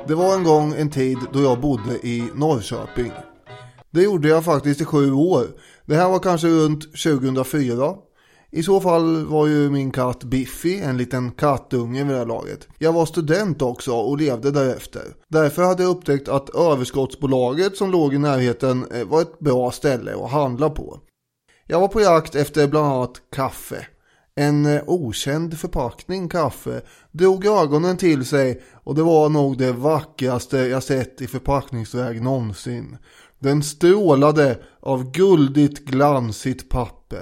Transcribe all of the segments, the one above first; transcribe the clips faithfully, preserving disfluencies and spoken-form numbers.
Det var en gång en tid då jag bodde i Norrköping. Det gjorde jag faktiskt i sju år. Det här var kanske runt tjugohundrafyra. I så fall var ju min katt Biffy en liten kattunge vid det här laget. Jag var student också och levde därefter. Därför hade jag upptäckt att överskottsbolaget som låg i närheten var ett bra ställe att handla på. Jag var på jakt efter bland annat kaffe. En okänd förpackning kaffe drog ögonen till sig och det var nog det vackraste jag sett i förpackningsväg någonsin. Den strålade av guldigt glansigt papper.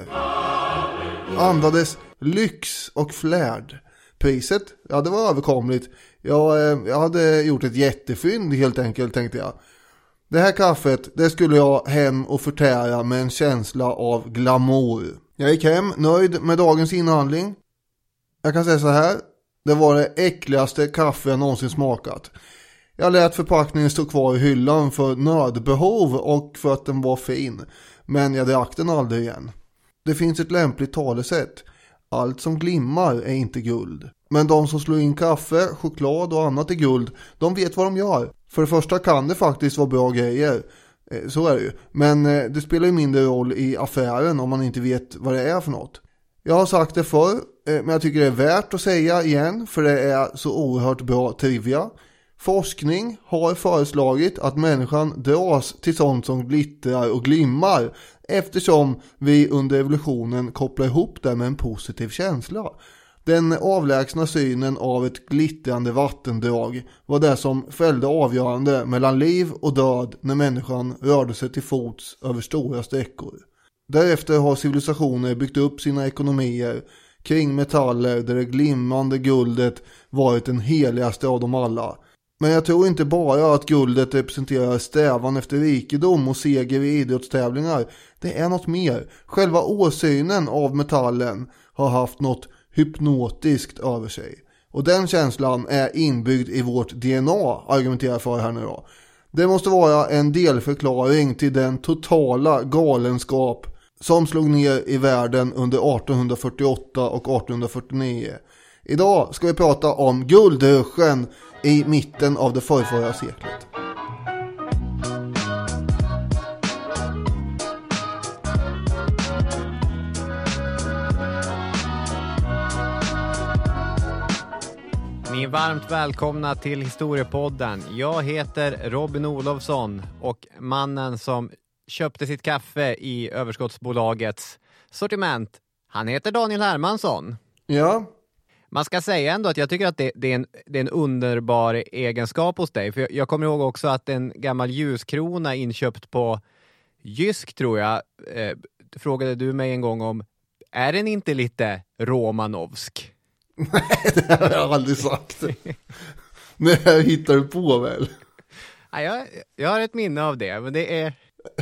Andades lyx och flärd. Priset, ja det var överkomligt. Jag, jag hade gjort ett jättefynd helt enkelt, tänkte jag. Det här kaffet, det skulle jag hem och förtära med en känsla av glamour. Jag gick hem nöjd med dagens inhandling. Jag kan säga så här, det var det äckligaste kaffe jag någonsin smakat. Jag lät förpackningen stå kvar i hyllan för nödbehov och för att den var fin. Men jag drack den aldrig igen. Det finns ett lämpligt talesätt. Allt som glimmar är inte guld. Men de som slår in kaffe, choklad och annat i guld, de vet vad de gör. För det första kan det faktiskt vara bra grejer. Så är det ju. Men det spelar ju mindre roll i affären om man inte vet vad det är för något. Jag har sagt det förr, men jag tycker det är värt att säga igen för det är så oerhört bra trivia. Forskning har föreslagit att människan dras till sånt som glittrar och glimmar eftersom vi under evolutionen kopplar ihop det med en positiv känsla. Den avlägsna synen av ett glittrande vattendrag var det som fällde avgörande mellan liv och död när människan rörde sig till fots över stora sträckor. Därefter har civilisationer byggt upp sina ekonomier kring metaller där det glimmande guldet varit den heligaste av dem alla. Men jag tror inte bara att guldet representerar strävan efter rikedom och seger i idrottstävlingar. Det är något mer. Själva åsynen av metallen har haft något hypnotiskt över sig. Och den känslan är inbyggd i vårt D N A, argumenterar för här nu då. Det måste vara en delförklaring till den totala galenskap som slog ner i världen under arton fyrtioåtta och arton fyrtionio. Idag ska vi prata om guldruschen i mitten av det förrförra seklet. Ni är varmt välkomna till Historiepodden. Jag heter Robin Olofsson och mannen som köpte sitt kaffe i överskottsbolagets sortiment, han heter Daniel Hermansson. Ja. Man ska säga ändå att jag tycker att det, det, är, en, det är en underbar egenskap hos dig. För jag, jag kommer ihåg också att en gammal ljuskrona inköpt på Jysk, tror jag, eh, frågade du mig en gång om, är den inte lite romanovsk? Nej, det har jag aldrig sagt. Men jag hittar du på väl? Ja, jag, jag har ett minne av det, men det är...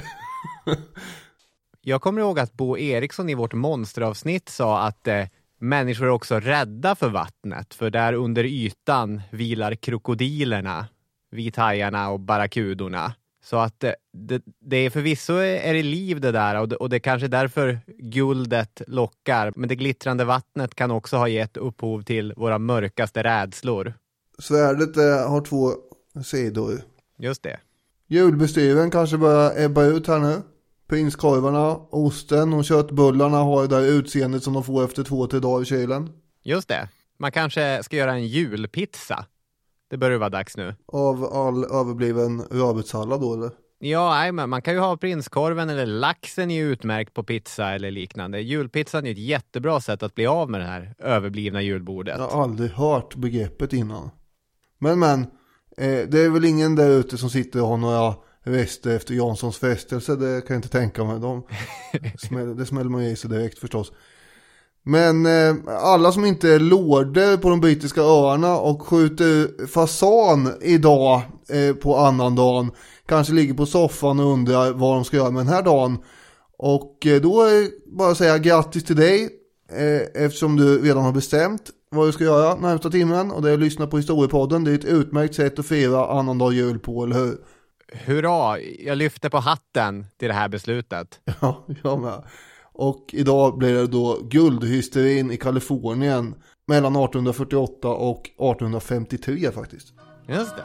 Jag kommer ihåg att Bo Eriksson i vårt monsteravsnitt sa att eh, människor är också rädda för vattnet. För där under ytan vilar krokodilerna, vithajarna och barrakudorna. Så att eh, det, det är förvisso är det liv det där och det, och det är kanske därför guldet lockar. Men det glittrande vattnet kan också ha gett upphov till våra mörkaste rädslor. Svärdet eh, har två sidor. Just det. Julbestyren kanske börjar ebba ut här nu. Prinskorvarna, osten och köttbullarna har det där utseendet som de får efter två till dagar i kylen. Just det. Man kanske ska göra en julpizza. Det börjar vara dags nu. Av all överbliven rödbetssallad då, eller? Ja, nej, men man kan ju ha prinskorven eller laxen är utmärkt på pizza eller liknande. Julpizzan är ett jättebra sätt att bli av med det här överblivna julbordet. Jag har aldrig hört begreppet innan. Men, men, eh, det är väl ingen där ute som sitter och har några rester efter Janssons frestelse. Det kan jag inte tänka mig. De smäller, det smäller man i sig direkt förstås. Men eh, alla som inte är lorder på de brittiska öarna och skjuter fasan idag eh, på annan dagen kanske ligger på soffan och undrar vad de ska göra med den här dagen. Och eh, då är det bara att säga grattis till dig eh, eftersom du redan har bestämt vad du ska göra närmsta timmen. Och det är att lyssna på Historiepodden. Det är ett utmärkt sätt att fira annandag jul på, eller hur? Hurra, jag lyfter på hatten till det här beslutet. Ja, jag med. Och idag blir det då guldhysterin i Kalifornien mellan arton fyrtioåtta och arton femtiotre faktiskt. Just det.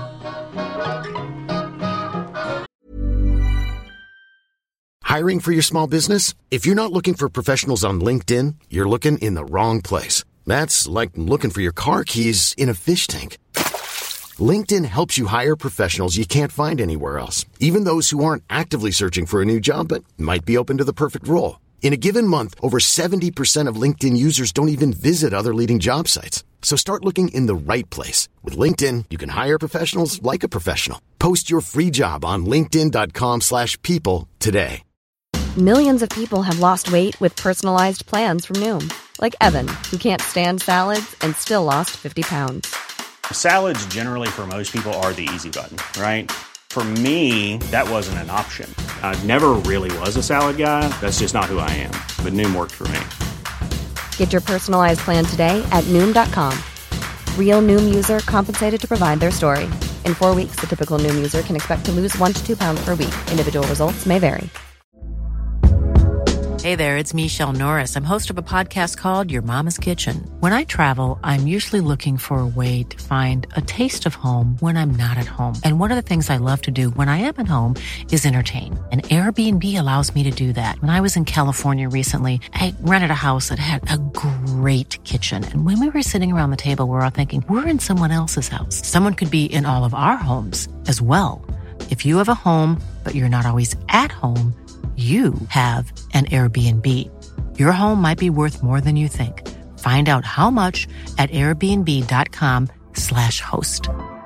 Hiring for your small business? If you're not looking for professionals on LinkedIn, you're looking in the wrong place. That's like looking for your car keys in a fish tank. LinkedIn helps you hire professionals you can't find anywhere else, even those who aren't actively searching for a new job but might be open to the perfect role. In a given month, over seventy percent of LinkedIn users don't even visit other leading job sites. So start looking in the right place. With LinkedIn, you can hire professionals like a professional. Post your free job on linkedin dot com slash people today. Millions of people have lost weight with personalized plans from Noom. Like Evan, who can't stand salads and still lost fifty pounds. Salads generally for most people are the easy button, right? For me, that wasn't an option. I never really was a salad guy. That's just not who I am. But Noom worked for me. Get your personalized plan today at Noom dot com. Real Noom user compensated to provide their story. In four weeks, the typical Noom user can expect to lose one to two pounds per week. Individual results may vary. Hey there, it's Michelle Norris. I'm host of a podcast called Your Mama's Kitchen. When I travel, I'm usually looking for a way to find a taste of home when I'm not at home. And one of the things I love to do when I am at home is entertain. And Airbnb allows me to do that. When I was in California recently, I rented a house that had a great kitchen. And when we were sitting around the table, we were all thinking, we're in someone else's house. Someone could be in all of our homes as well. If you have a home, but you're not always at home, you have an Airbnb. Your home might be worth more than you think. Find out how much at airbnb dot com slash host.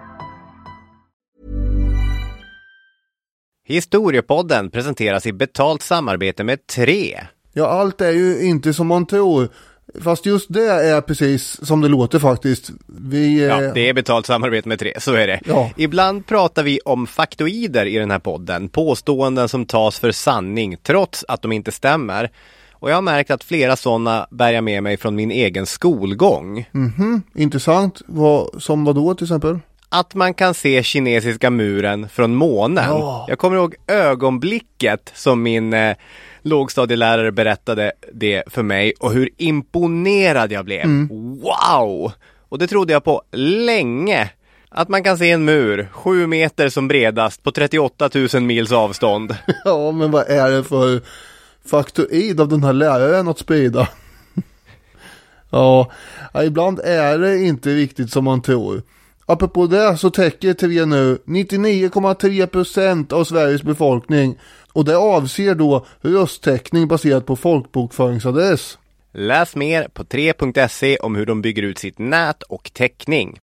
Historiepodden presenteras i betalt samarbete med Tre. Ja, allt är ju inte som man tror. Fast just det är precis som det låter faktiskt. Vi, ja, det är betalt samarbete med Tre, så är det. Ja. Ibland pratar vi om faktoider i den här podden. Påståenden som tas för sanning trots att de inte stämmer. Och jag har märkt att flera sådana bär jag med mig från min egen skolgång. Mhm, intressant. Vad, som vad då till exempel? Att man kan se kinesiska muren från månen. Ja. Jag kommer ihåg ögonblicket som min eh, lågstadielärare berättade det för mig och hur imponerad jag blev. Mm. Wow! Och det trodde jag på länge. Att man kan se en mur sju meter som bredast på trettioåtta tusen mils avstånd. Ja, men vad är det för faktoid av den här läraren att sprida? Ja, ibland är det inte riktigt som man tror. Apropå det så täcker T V nu nittionio komma tre procent av Sveriges befolkning och det avser då rösttäckning baserat på folkbokföringsadress. Läs mer på tre punkt se om hur de bygger ut sitt nät och täckning.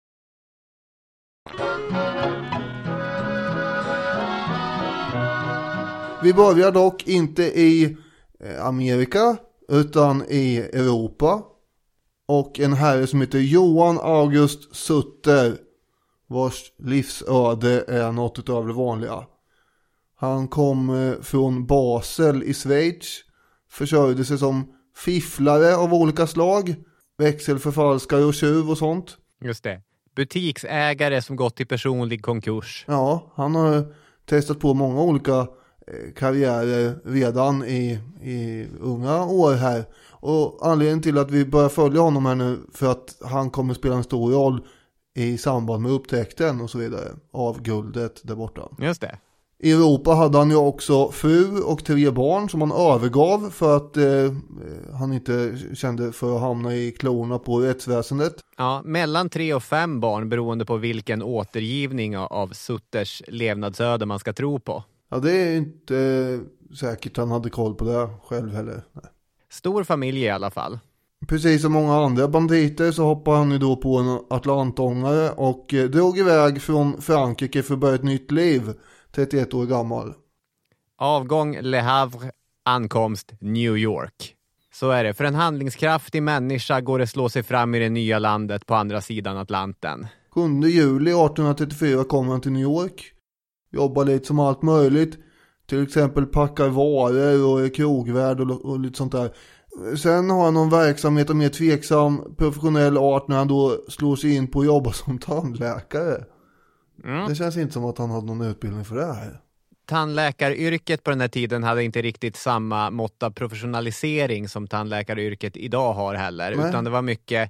Vi börjar dock inte i Amerika utan i Europa. Och en herre som heter Johan August Sutter, vars livsöde är något av det vanliga. Han kom från Basel i Schweiz, försörjde sig som fifflare av olika slag, växelförfalskare och tjuv och sånt. Just det. Butiksägare som gått till personlig konkurs. Ja, han har testat på många olika karriärer redan i, i unga år här. Och anledningen till att vi börjar följa honom här nu för att han kommer spela en stor roll i samband med upptäckten och så vidare av guldet där borta. Just det. I Europa hade han ju också fru och tre barn som han övergav för att eh, han inte kände för att hamna i klorna på rättsväsendet. Ja, mellan tre och fem barn beroende på vilken återgivning av Sutters levnadsöde man ska tro på. Ja, det är inte eh, säkert han hade koll på det själv heller. Nej. Stor familj i alla fall. Precis som många andra banditer så hoppade han ju då på en atlantångare och eh, drog iväg från Frankrike för att börja ett nytt liv, trettioett år gammal. Avgång Le Havre, ankomst New York. Så är det. För en handlingskraftig människa går det slå sig fram i det nya landet på andra sidan Atlanten. sjunde juli arton trettiofyra kommer han till New York. Jobbar lite som allt möjligt. Till exempel packar varor och är krogvärd och, och lite sånt där. Sen har han någon verksamhet av mer tveksam professionell art när han då slår sig in på att jobba som tandläkare. Mm. Det känns inte som att han hade någon utbildning för det här. Tandläkaryrket på den här tiden hade inte riktigt samma mått av professionalisering som tandläkaryrket idag har heller. Nej. Utan det var mycket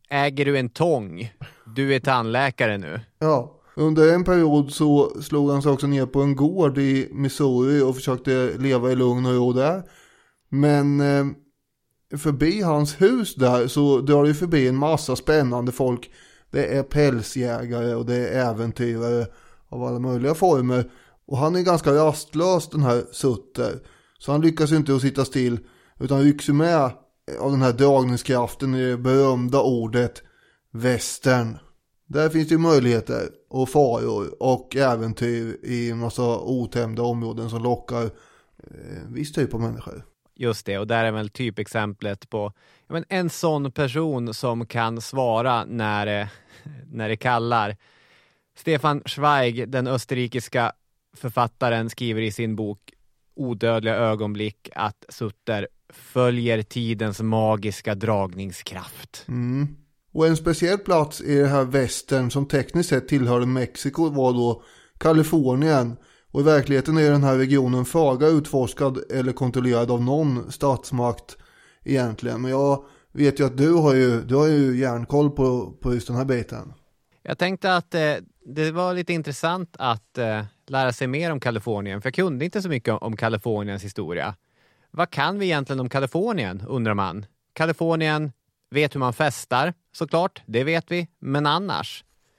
Äger du en tång? Du är tandläkare nu. Ja, under en period så slog han sig också ner på en gård i Missouri och försökte leva i lugn och ro där. Men eh, förbi hans hus där så drar det förbi en massa spännande folk. Det är pälsjägare och det är äventyrare av alla möjliga former. Och han är ganska rastlös, den här Sutter. Så han lyckas inte att sitta still utan rycks med av den här dragningskraften i det berömda ordet western. Där finns det möjligheter och faror och äventyr i en massa otämjda områden som lockar eh, viss typ av människor. Just det, och där är väl typexemplet på ja, men en sån person som kan svara när, när det kallar. Stefan Zweig, den österrikiska författaren, skriver i sin bok Odödliga ögonblick att Sutter följer tidens magiska dragningskraft. Mm. Och en speciell plats i det här västern som tekniskt sett tillhörde Mexiko var då Kalifornien. Och i verkligheten är den här regionen föga utforskad eller kontrollerad av någon statsmakt egentligen. Men jag vet ju att du har ju, du har ju järnkoll på, på just den här biten. Jag tänkte att eh, det var lite intressant att eh, lära sig mer om Kalifornien. För jag kunde inte så mycket om, om Kaliforniens historia. Vad kan vi egentligen om Kalifornien, undrar man. Kalifornien vet hur man festar, såklart, det vet vi. Men annars...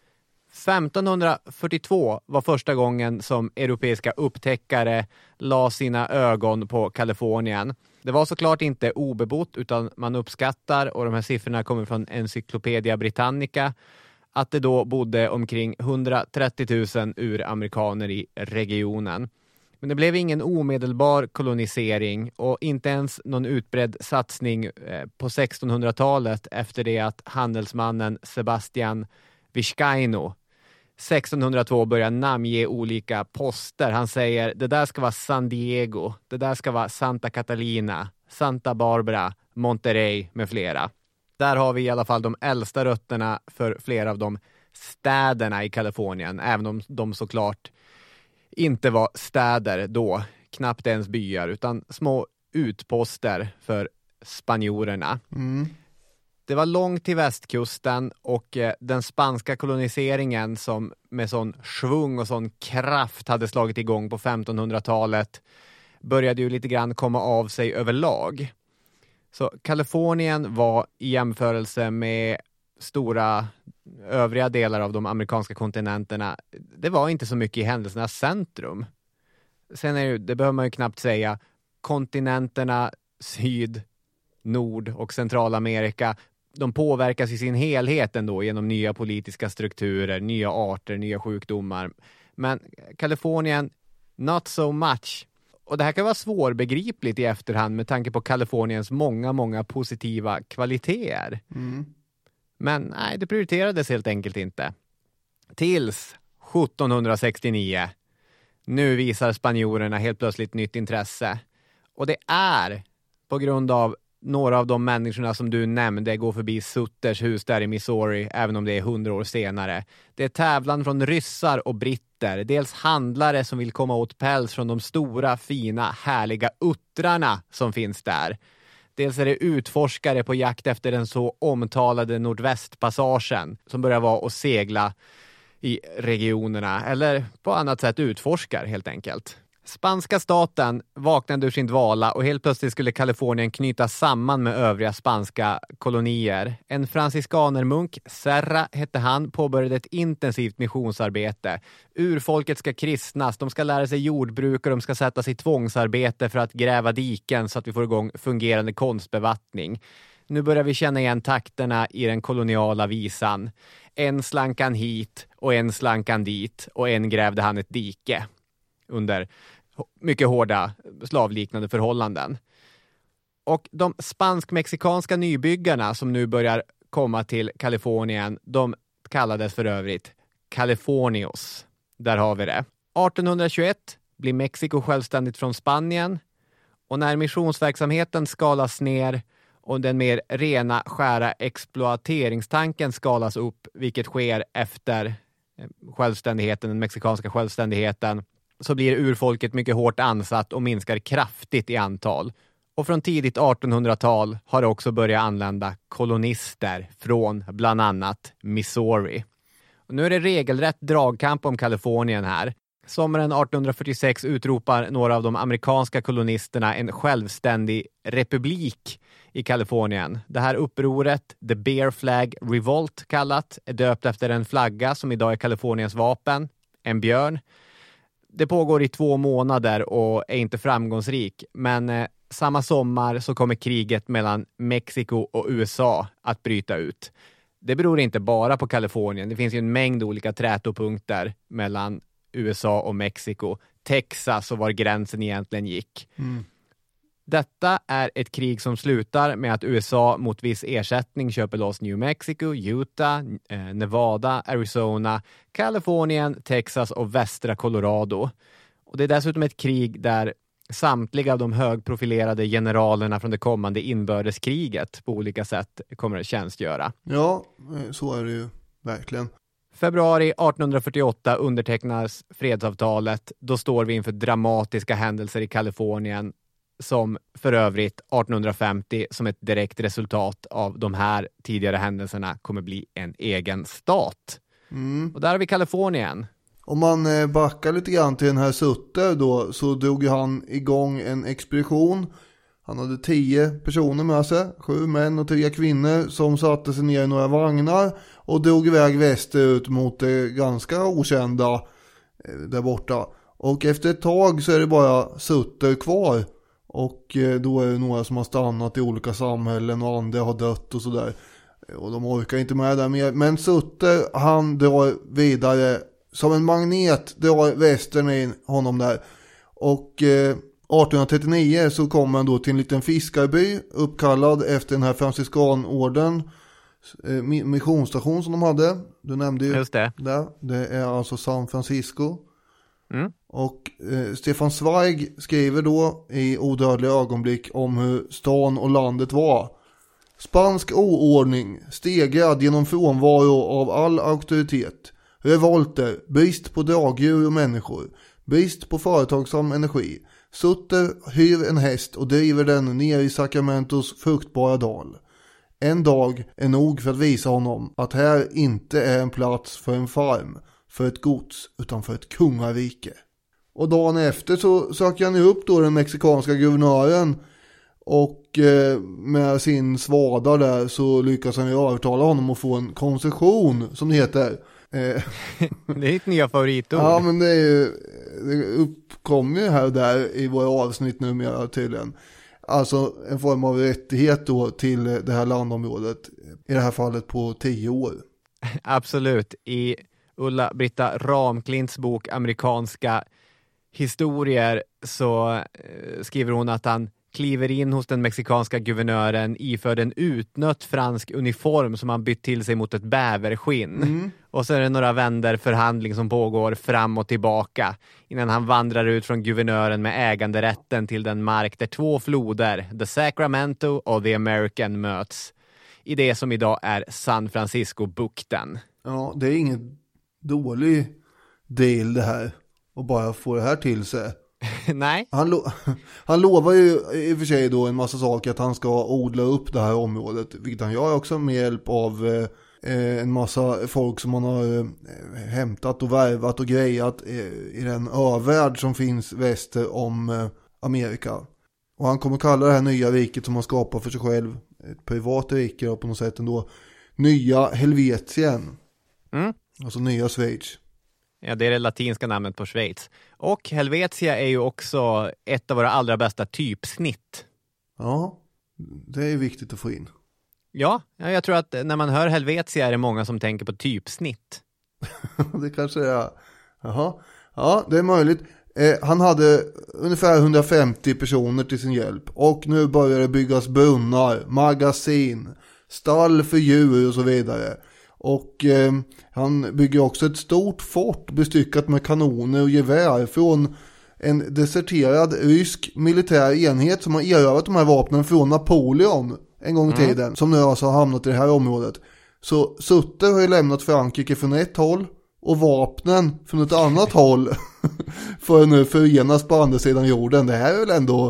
femtonhundrafyrtiotvå var första gången som europeiska upptäckare la sina ögon på Kalifornien. Det var såklart inte obebott utan man uppskattar, och de här siffrorna kommer från Encyclopedia Britannica, att det då bodde omkring hundratrettio tusen uramerikaner i regionen. Men det blev ingen omedelbar kolonisering och inte ens någon utbredd satsning på sextonhundratalet efter det att handelsmannen Sebastian Vizcaino sextonhundratvå börjar namnge olika poster. Han säger, det där ska vara San Diego, det där ska vara Santa Catalina, Santa Barbara, Monterey med flera. Där har vi i alla fall de äldsta rötterna för flera av de städerna i Kalifornien, även om de såklart inte var städer då, knappt ens byar, utan små utposter för spanjorerna. Mm. Det var långt till västkusten och eh, den spanska koloniseringen som med sån svung och sån kraft hade slagit igång på femtonhundratalet började ju lite grann komma av sig överlag. Så Kalifornien var i jämförelse med stora övriga delar av de amerikanska kontinenterna, det var inte så mycket i händelsernas centrum. Sen är det, det behöver man ju knappt säga, kontinenterna Syd, Nord och Centralamerika, de påverkas i sin helhet ändå genom nya politiska strukturer, nya arter, nya sjukdomar. Men Kalifornien, not so much. Och det här kan vara svårbegripligt i efterhand med tanke på Kaliforniens många, många positiva kvaliteter. Mm. Men nej, det prioriterades helt enkelt inte. Tills sjuttonhundrasextionio. Nu visar spanjorerna helt plötsligt nytt intresse. Och det är på grund av några av de människorna som du nämnde går förbi Sutters hus där i Missouri, även om det är hundra år senare. Det är tävlan från ryssar och britter. Dels handlare som vill komma åt päls från de stora, fina, härliga uttrarna som finns där. Dels är det utforskare på jakt efter den så omtalade nordvästpassagen som börjar vara och segla i regionerna. Eller på annat sätt utforskar helt enkelt. Spanska staten vaknade ur sin dvala och helt plötsligt skulle Kalifornien knytas samman med övriga spanska kolonier. En franciskanermunk, Serra hette han, påbörjade ett intensivt missionsarbete. Urfolket ska kristnas, de ska lära sig jordbruk och de ska sättas i tvångsarbete för att gräva diken så att vi får igång fungerande konstbevattning. Nu börjar vi känna igen takterna i den koloniala visan. En slankan hit och en slankan dit och en grävde han ett dike under mycket hårda slavliknande förhållanden. Och de spansk-mexikanska nybyggarna som nu börjar komma till Kalifornien, de kallades för övrigt Californios. Där har vi det. artonhundratjugoett blir Mexiko självständigt från Spanien och när missionsverksamheten skalas ner och den mer rena, skära exploateringstanken skalas upp, vilket sker efter självständigheten, den mexikanska självständigheten, så blir urfolket mycket hårt ansatt och minskar kraftigt i antal. Och från tidigt artonhundratal har det också börjat anlända kolonister från bland annat Missouri. Och nu är det regelrätt dragkamp om Kalifornien här. Sommaren artonhundrafyrtiosex utropar några av de amerikanska kolonisterna en självständig republik i Kalifornien. Det här upproret, The Bear Flag Revolt kallat, är döpt efter en flagga som idag är Kaliforniens vapen, en björn. Det pågår i två månader och är inte framgångsrik, men eh, samma sommar så kommer kriget mellan Mexiko och U S A att bryta ut. Det beror inte bara på Kalifornien. Det finns ju en mängd olika trätopunkter mellan U S A och Mexiko. Texas och var gränsen egentligen gick. Mm. Detta är ett krig som slutar med att U S A mot viss ersättning köper loss New Mexico, Utah, eh, Nevada, Arizona, Kalifornien, Texas och västra Colorado. Och det är dessutom ett krig där samtliga av de högprofilerade generalerna från det kommande inbördeskriget på olika sätt kommer att tjänstgöra. Ja, så är det ju verkligen. Februari artonhundrafyrtioåtta undertecknas fredsavtalet. Då står vi inför dramatiska händelser i Kalifornien som för övrigt artonhundrafemtio som ett direkt resultat av de här tidigare händelserna kommer bli en egen stat. Mm. Och där har vi Kalifornien. Om man backar lite grann till den här Sutter då, så drog han igång en expedition. Han hade tio personer med sig, sju män och tre kvinnor som satte sig ner i några vagnar och drog iväg västerut mot det ganska okända där borta. Och efter ett tag så är det bara Sutter kvar. Och då är det några som har stannat i olika samhällen och andra har dött och sådär. Och de orkar inte med där mer. Men Sutter, han drar vidare som en magnet, drar västern in honom där. Och eh, artonhundratrettionio så kommer han då till en liten fiskarby uppkallad efter den här franciskanorden eh, missionsstation som de hade. Du nämnde ju Just det. Det. Det är alltså San Francisco. Mm. Och eh, Stefan Zweig skriver då i Odödliga ögonblick om hur stan och landet var. Spansk oordning, stegrad genom frånvaro av all auktoritet. Revolter, brist på dragdjur och människor. Brist på företagsam energi. Sutter hyr en häst och driver den ner i Sacramentos fruktbara dal. En dag är nog för att visa honom att här inte är en plats för en farm, för ett gods, utan för ett kungarike. Och dagen efter så söker han upp då den mexikanska guvernören och eh, med sin svada där så lyckas han ju övertala honom att få en koncession som det heter. Eh, det är ett nya favoritord. Ja, men det är ju, det uppkommer ju här och där i våra avsnitt numera tydligen. Alltså en form av rättighet då till det här landområdet, i det här fallet på tio år. Absolut. I Ulla-Britta Ramklints bok Amerikanska historier så eh, skriver hon att han kliver in hos den mexikanska guvernören iförd en utnött fransk uniform som han bytt till sig mot ett bäverskinn. Mm. Och så är det några vänder förhandling som pågår fram och tillbaka innan han vandrar ut från guvernören med äganderätten till den mark där två floder, The Sacramento och The American, möts i det som idag är San Francisco-bukten. Ja, det är ingen dålig del det här och bara få det här till sig. Nej. Han, lo- han lovar ju i och för sig då en massa saker, att han ska odla upp det här området, vilket han gör också med hjälp av eh, en massa folk som han har eh, hämtat och värvat och grejat eh, i den övärld som finns väster om eh, Amerika. Och han kommer kalla det här nya riket som han skapar för sig själv, ett privat rike på något sätt ändå, Nya Helvetien. Mm. Alltså Nya Schweiz. Ja, det är det latinska namnet på Schweiz. Och Helvetia är ju också ett av våra allra bästa typsnitt. Ja, det är viktigt att få in. Ja, jag tror att när man hör Helvetia är det många som tänker på typsnitt. Det kanske är. Jaha. Ja, det är möjligt. Eh, han hade ungefär hundrafemtio personer till sin hjälp. Och nu börjar det byggas brunnar, magasin, stall för djur och så vidare. Och eh, han bygger också ett stort fort bestyckat med kanoner och gevär från en deserterad rysk militär enhet som har erövrat de här vapnen från Napoleon en gång i mm. tiden, som nu alltså har hamnat i det här området. Så Sutter har ju lämnat Frankrike från ett håll och vapnen från ett annat håll för att nu förenas på andra sidan jorden. Det här är väl ändå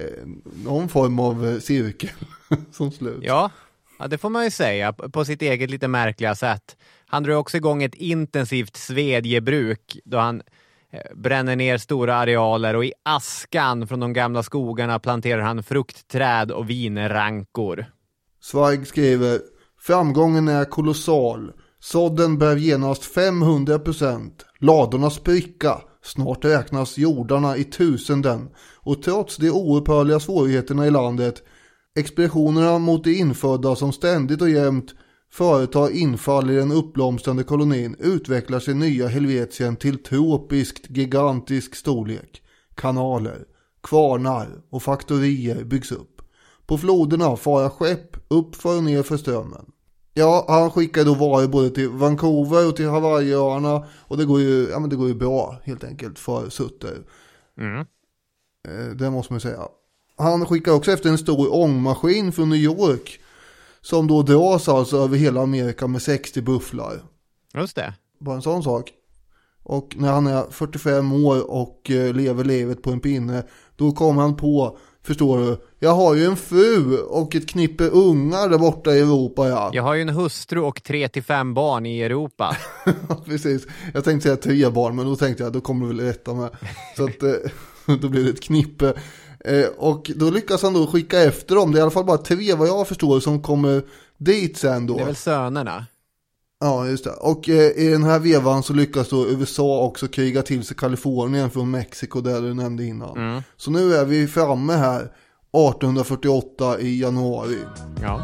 eh, någon form av eh, cirkel som slut. Ja, ja, det får man ju säga på sitt eget lite märkliga sätt. Han drar också igång ett intensivt svedjebruk då han eh, bränner ner stora arealer och i askan från de gamla skogarna planterar han fruktträd och vinrankor. Zweig skriver: framgången är kolossal. Sådden bär genast femhundra procent. Ladorna spricka. Snart räknas jordarna i tusenden. Och trots de oupphörliga svårigheterna i landet, expeditionerna mot de infödda som ständigt och jämt företar infall i den uppblomstrande kolonin, utvecklar sig nya Helvetien till tropiskt gigantisk storlek. Kanaler, kvarnar och faktorier byggs upp. På floderna fara skepp upp för och ner för strömmen. Ja, han skickar då varor både till Vancouver och till Hawaiiöarna, och det går ju, ja, men det går ju bra helt enkelt för Sutter. Mm. Det måste man säga. Han skickar också efter en stor ångmaskin från New York som då dras alltså över hela Amerika med sextio bufflar. Just det. Bara en sån sak. Och när han är fyrtiofem år och lever livet på en pinne, då kommer han på, förstår du, jag har ju en fru och ett knippe ungar där borta i Europa. Ja. Jag har ju en hustru och tre till fem barn i Europa. Precis, jag tänkte säga tre barn, men då tänkte jag, då kommer du väl rätta med. Så att då blir det ett knippe. Och då lyckas han då skicka efter dem. Det är i alla fall bara tre, vad jag förstår, som kommer dit sen då. Det är väl sönerna. Ja, just det. Och eh, i den här vevan så lyckas då U S A också kriga till sig Kalifornien från Mexiko, där du nämnde innan. Mm. Så nu är vi framme här arton fyrtioåtta i januari. Ja.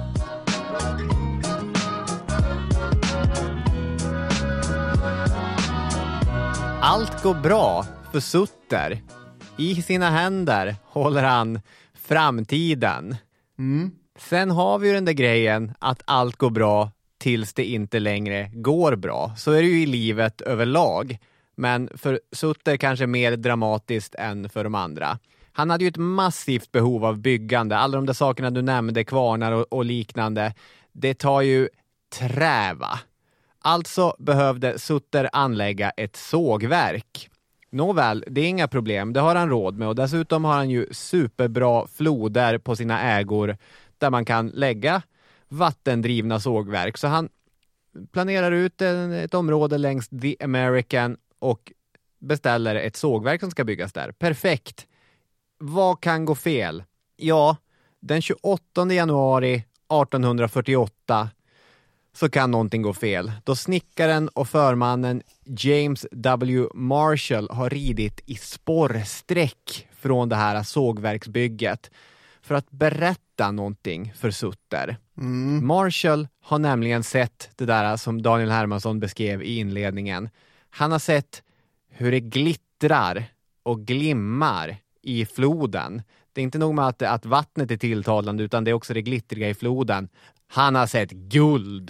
Allt går bra för Sutter. I sina händer håller han framtiden. Mm. Sen har vi ju den där grejen att allt går bra tills det inte längre går bra. Så är det ju i livet överlag. Men för Sutter kanske mer dramatiskt än för de andra. Han hade ju ett massivt behov av byggande. Alla de där sakerna du nämnde, kvarnar och, och liknande, det tar ju träva. Alltså behövde Sutter anlägga ett sågverk. Nåväl, det är inga problem. Det har han råd med. Och dessutom har han ju superbra floder på sina ägor där man kan lägga vattendrivna sågverk. Så han planerar ut en, ett område längs The American och beställer ett sågverk som ska byggas där. Perfekt. Vad kan gå fel? Ja, den tjugoåttonde januari arton fyrtioåtta så kan någonting gå fel. Då snickaren och förmannen James W. Marshall har ridit i spårsträck från det här sågverksbygget för att berätta någonting för Sutter. Mm. Marshall har nämligen sett det där som Daniel Hermansson beskrev i inledningen. Han har sett hur det glittrar och glimmar i floden. Det är inte nog med att, att vattnet är tilltalande, utan det är också det glittriga i floden. Han har sett guld.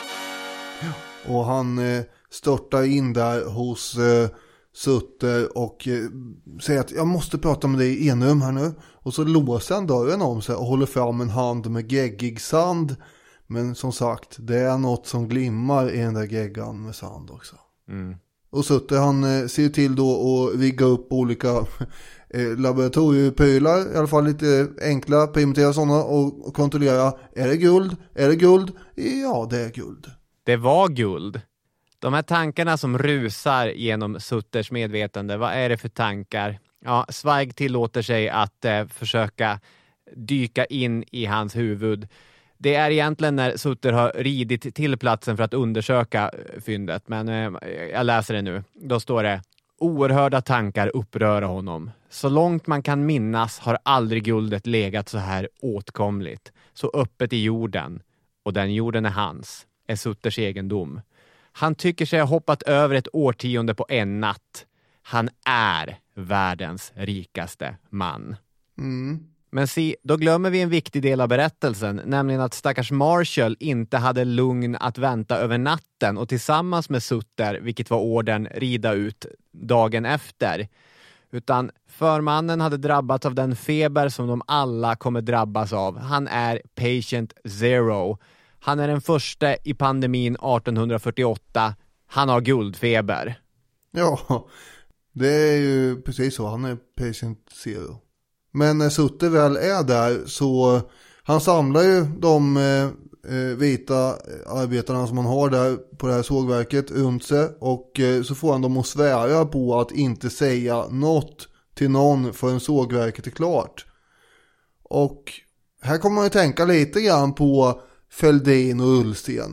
Och han eh, störtar in där hos eh, Sutter och eh, säger att jag måste prata med dig i enrum här nu. Och så låser han dörren om sig och håller fram en hand med geggig sand. Men som sagt, det är något som glimmar i den där geggan med sand också. Mm. Och Sutter han eh, ser till då att rigga upp olika eh, laboratorieprylar, i alla fall lite enkla, primitiva sådana, och, och kontrollera, är det guld? Är det guld? Ja, det är guld. Det var guld. De här tankarna som rusar genom Sutters medvetande, vad är det för tankar? Ja, Zweig tillåter sig att eh, försöka dyka in i hans huvud. Det är egentligen när Sutter har ridit till platsen för att undersöka fyndet. Men eh, jag läser det nu. Då står det: oerhörda tankar uppröra honom. Så långt man kan minnas har aldrig guldet legat så här åtkomligt. Så öppet i jorden. Och den jorden är hans. Är Sutters egendom. Han tycker sig ha hoppat över ett årtionde på en natt. Han är världens rikaste man. Mm. Men se, då glömmer vi en viktig del av berättelsen, nämligen att stackars Marshall inte hade lugn att vänta över natten och tillsammans med Sutter, vilket var orden, rida ut dagen efter. Utan förmannen hade drabbats av den feber som de alla kommer drabbas av. Han är patient zero. Han är den första i pandemin arton fyrtioåtta. Han har guldfeber. Ja, det är ju precis så. Han är patient zero. Men när Sutter väl är där så han samlar ju de eh, vita arbetarna som man har där på det här sågverket runt sig. Och eh, så får han dem att svära på att inte säga något till någon förrän sågverket är klart. Och här kommer man ju tänka lite grann på Fälldin och Ullsten.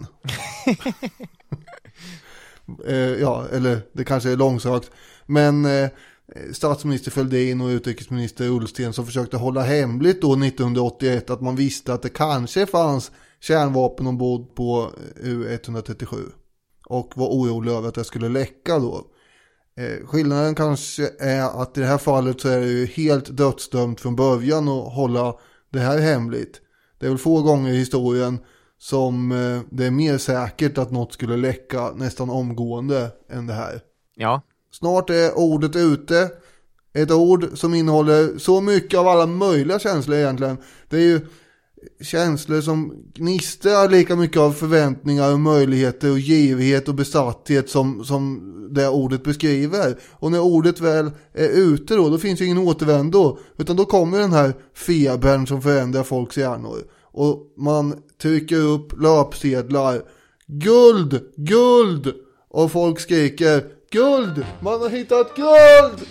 eh, ja, eller det kanske är långsökt. Men eh, statsminister Fälldin och utrikesminister Ullsten som försökte hålla hemligt då nittonhundraåttioett att man visste att det kanske fanns kärnvapen ombord på U etthundratrettiosju. Och var orolig över att det skulle läcka då. Eh, skillnaden kanske är att i det här fallet så är det ju helt dödsdömt från början att hålla det här hemligt. Det är väl få gånger i historien som eh, det är mer säkert att något skulle läcka nästan omgående än det här. Ja. Snart är ordet ute. Ett ord som innehåller så mycket av alla möjliga känslor egentligen. Det är ju känslor som gnistrar lika mycket av förväntningar och möjligheter och girighet och besatthet som, som det ordet beskriver. Och när ordet väl är ute då, då finns ju ingen återvändo. Utan då kommer den här febern som förändrar folks hjärnor. Och man trycker upp löpsedlar. Guld! Guld! Och folk skriker guld! Man har hittat guld!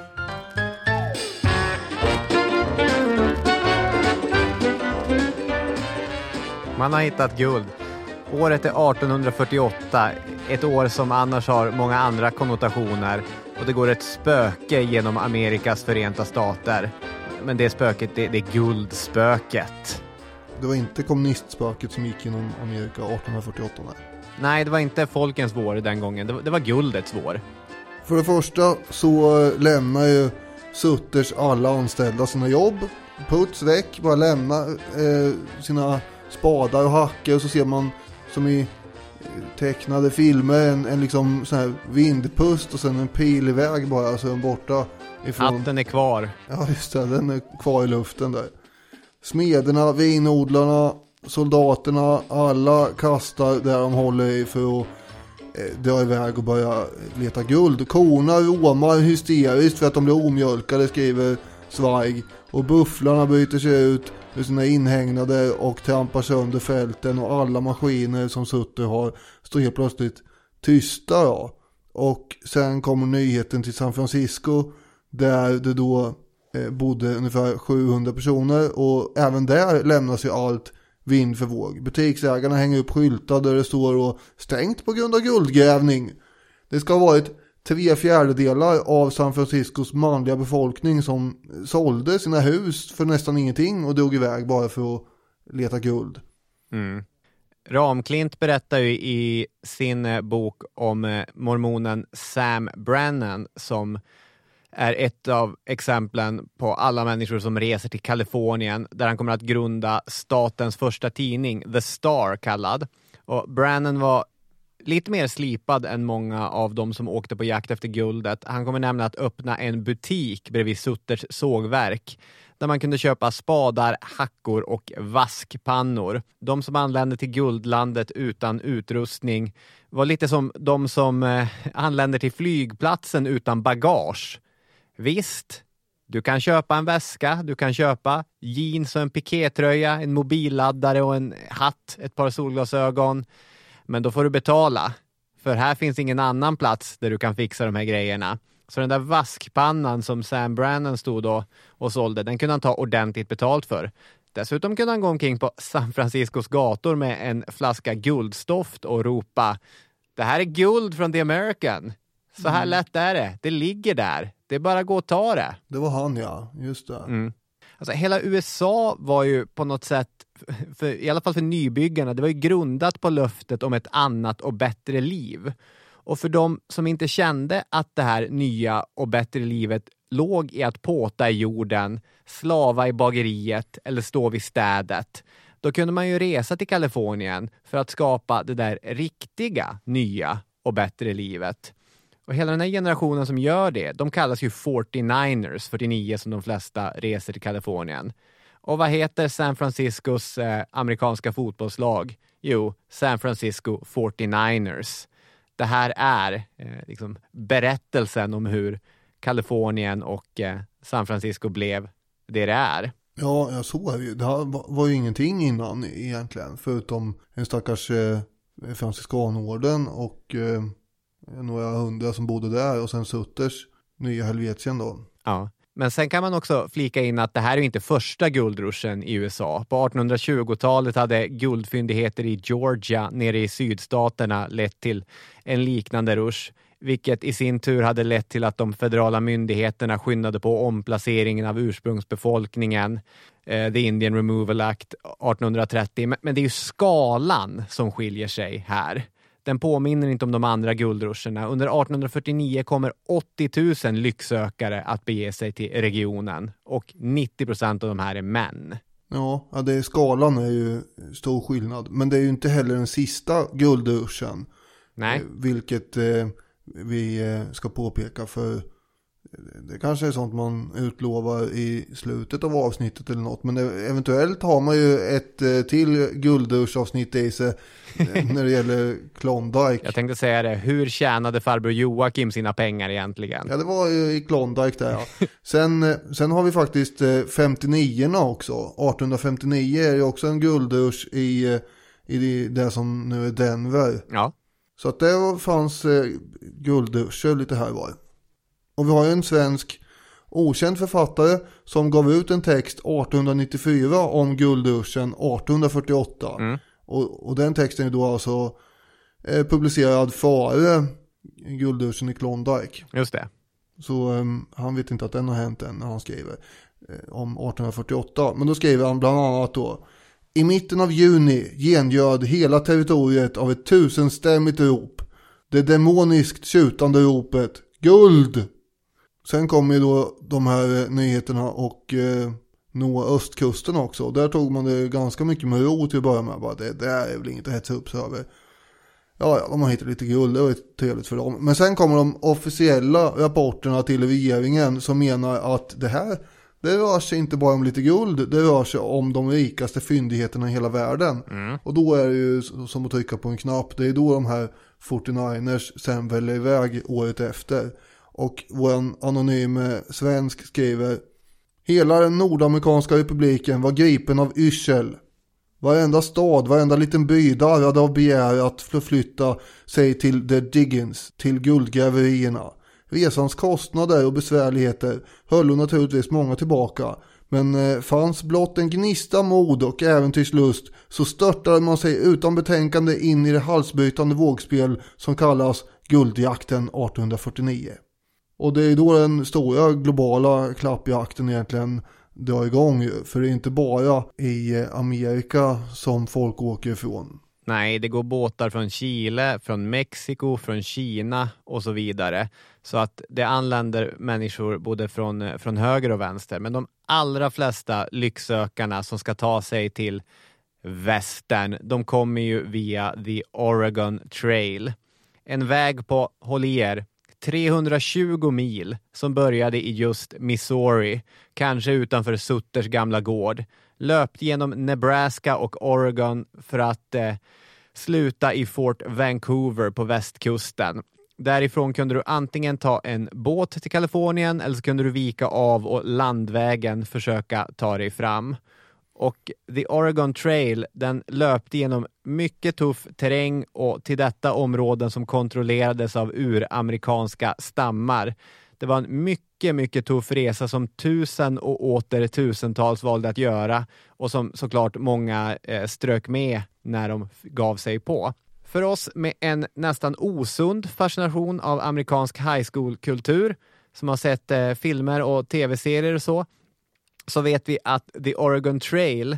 Man har hittat guld. Året är arton fyrtioåtta, ett år som annars har många andra konnotationer. Och det går ett spöke genom Amerikas förenta stater. Men det spöket, det, det är guldspöket. Det var inte kommunistspöket som gick genom Amerika arton fyrtioåtta. Nej. Nej, det var inte folkens vår den gången. Det var, det var guldets vår. För det första så lämnar ju Sutters alla anställda sina jobb. Puts väck, bara lämna eh, sina spadar och hackor. Och så ser man som i tecknade filmer en, en liksom sån här vindpust och sen en pilväg bara så är den borta ifrån. Hatten är kvar. Ja just det, den är kvar i luften där. Smederna, vinodlarna, soldaterna, alla kastar där de håller i för att eh, dra iväg och börja leta guld. Korna råmar hysteriskt för att de blir omjölkade, skriver Zweig. Och bufflarna byter sig ut med sina inhägnader och trampar sönder fälten och alla maskiner som Sutter har står helt plötsligt tysta då. Och sen kommer nyheten till San Francisco där det då eh, bodde ungefär sjuhundra personer och även där lämnas ju allt vind för våg. Butiksägarna hänger upp skyltar där det står och stängt på grund av guldgrävning. Det ska ha varit tre fjärdedelar av San Franciscos manliga befolkning som sålde sina hus för nästan ingenting och drog iväg bara för att leta guld. Mm. Ramklint berättar ju i sin bok om mormonen Sam Brannan som är ett av exemplen på alla människor som reser till Kalifornien där han kommer att grunda statens första tidning, The Star kallad. Och Brannan var lite mer slipad än många av dem som åkte på jakt efter guldet. Han kommer nämligen att öppna en butik bredvid Sutters sågverk där man kunde köpa spadar, hackor och vaskpannor. De som anlände till guldlandet utan utrustning var lite som de som eh, anländer till flygplatsen utan bagage. Visst, du kan köpa en väska, du kan köpa jeans och en pikétröja, en mobilladdare och en hatt, ett par solglasögon. Men då får du betala, för här finns ingen annan plats där du kan fixa de här grejerna. Så den där vaskpannan som Sam Brannan stod och, och sålde, den kunde han ta ordentligt betalt för. Dessutom kunde han gå omkring på San Franciscos gator med en flaska guldstoft och ropa: det här är guld från The American. Så här mm. lätt är det. Det ligger där. Det är bara att gå och ta det. Det var han, ja. Just det. Mm. Alltså, hela U S A var ju på något sätt, för, i alla fall för nybyggarna, det var ju grundat på löftet om ett annat och bättre liv. Och för de som inte kände att det här nya och bättre livet låg i att påta i jorden, slava i bageriet eller stå vid städet, då kunde man ju resa till Kalifornien för att skapa det där riktiga, nya och bättre livet. Och hela den här generationen som gör det, de kallas ju fyrtionioers, fyrtionio som de flesta reser till Kalifornien. Och vad heter San Franciscos eh, amerikanska fotbollslag? Jo, San Francisco fyrtionioers. Det här är eh, liksom berättelsen om hur Kalifornien och eh, San Francisco blev det det är. Ja, jag såg det. Det här var ju ingenting innan egentligen. Förutom en stackars eh, franciskanorden och eh, några hundra som bodde där. Och sen Sutters nya Helvetien då. Ja. Men sen kan man också flika in att det här är inte första guldruschen i U S A. På artonhundratjugotalet hade guldfyndigheter i Georgia nere i sydstaterna lett till en liknande rusch, vilket i sin tur hade lett till att de federala myndigheterna skyndade på omplaceringen av ursprungsbefolkningen, eh, The Indian Removal Act artonhundratrettio. Men, men det är ju skalan som skiljer sig här. Den påminner inte om de andra guldruscherna. Under artonhundrafyrtionio kommer åttio tusen lycksökare att bege sig till regionen. Och nittio procent av de här är män. Ja, ja det är, skalan är ju stor skillnad. Men det är ju inte heller den sista guldruschen. Nej. Eh, vilket eh, vi eh, ska påpeka, för det kanske är sånt man utlovar i slutet av avsnittet eller något. Men eventuellt har man ju ett eh, till guldruschavsnitt i sig eh, när det gäller Klondike. Jag tänkte säga det. Hur tjänade farbror Joakim sina pengar egentligen? Ja, det var ju i Klondike där. Ja. Sen, eh, sen har vi faktiskt eh, femtionio också. artonhundrafemtionio är ju också en guldrusch i, eh, i det som nu är Denver. Ja. Så att det fanns eh, guldruscher lite här var. Och vi har ju en svensk okänd författare som gav ut en text artonhundranittiofyra om guldruschen artonhundrafyrtioåtta. Mm. Och, och den texten är då alltså eh, publicerad före guldruschen i Klondike. Just det. Så eh, han vet inte att den har hänt än när han skriver eh, om artonhundrafyrtioåtta. Men då skriver han bland annat då: i mitten av juni gengöd hela territoriet av ett tusenstämmigt rop. Det demoniskt tjutande ropet: guld! Sen kommer ju då de här nyheterna och eh, nå östkusten också. Där tog man det ganska mycket med ro till att börja med. Bara det, det är väl inget att hetsa upp sig över. Ja, ja, de har hittat lite guld, det var trevligt för dem. Men sen kommer de officiella rapporterna till regeringen som menar att det här, det rör sig inte bara om lite guld. Det rör sig om de rikaste fyndigheterna i hela världen. Mm. Och då är det ju som att trycka på en knapp. Det är då de här fyrtionioers sen väljer iväg året efter. Och vår anonyme svensk skriver: hela den nordamerikanska republiken var gripen av yrsel. Varenda stad, varenda liten by darrade av begär att förflytta sig till The Diggins, till guldgräverierna. Resans kostnader och besvärligheter höll naturligtvis många tillbaka. Men eh, fanns blott en gnista mod och äventyrslust, så störtade man sig utan betänkande in i det halsbrytande vågspel som kallas guldjakten artonhundrafyrtionio. Och det är då den stora globala klappjakten egentligen drar igång. För det är inte bara i Amerika som folk åker ifrån. Nej, det går båtar från Chile, från Mexiko, från Kina och så vidare. Så att det anländer människor både från, från höger och vänster. Men de allra flesta lycksökarna som ska ta sig till västern, de kommer ju via The Oregon Trail. En väg på, håll i er, trehundratjugo mil som började i just Missouri, kanske utanför Sutters gamla gård, löpt genom Nebraska och Oregon för att eh, sluta i Fort Vancouver på västkusten. Därifrån kunde du antingen ta en båt till Kalifornien eller så kunde du vika av och landvägen försöka ta dig fram. Och The Oregon Trail, den löpte genom mycket tuff terräng och till detta områden som kontrollerades av uramerikanska stammar. Det var en mycket, mycket tuff resa som tusen och åter tusentals valde att göra och som såklart många eh, strök med när de gav sig på. För oss med en nästan osund fascination av amerikansk high school-kultur som har sett eh, filmer och tv-serier och så, så vet vi att The Oregon Trail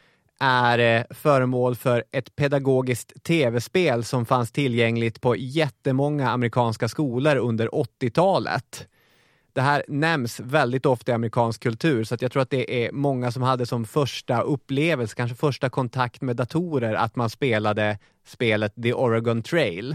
är eh, föremål för ett pedagogiskt tv-spel som fanns tillgängligt på jättemånga amerikanska skolor under åttiotalet. Det här nämns väldigt ofta i amerikansk kultur, så att jag tror att det är många som hade som första upplevelse, kanske första kontakt med datorer, att man spelade spelet The Oregon Trail.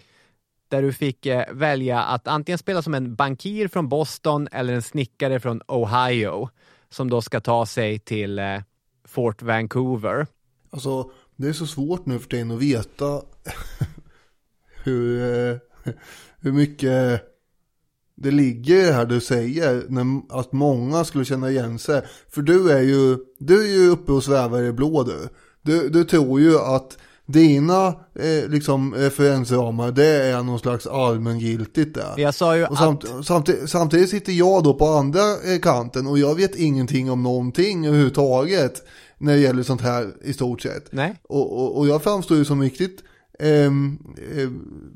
Där du fick eh, välja att antingen spela som en bankir från Boston eller en snickare från Ohio som då ska ta sig till eh, Fort Vancouver. Alltså, det är så svårt nu för dig att veta hur, eh, hur mycket det ligger i det här du säger, när, att många skulle känna igen sig. För du är ju, du är ju uppe och svävar i blå du. Du, du tror ju att dina eh, liksom referensramar, det är någon slags allmängiltigt där. Jag sa ju och samt, att... samtidigt, samtidigt sitter jag då på andra eh, kanten och jag vet ingenting om någonting överhuvudtaget när det gäller sånt här i stort sett. Nej. Och, och, och jag framstår ju som riktigt eh, eh,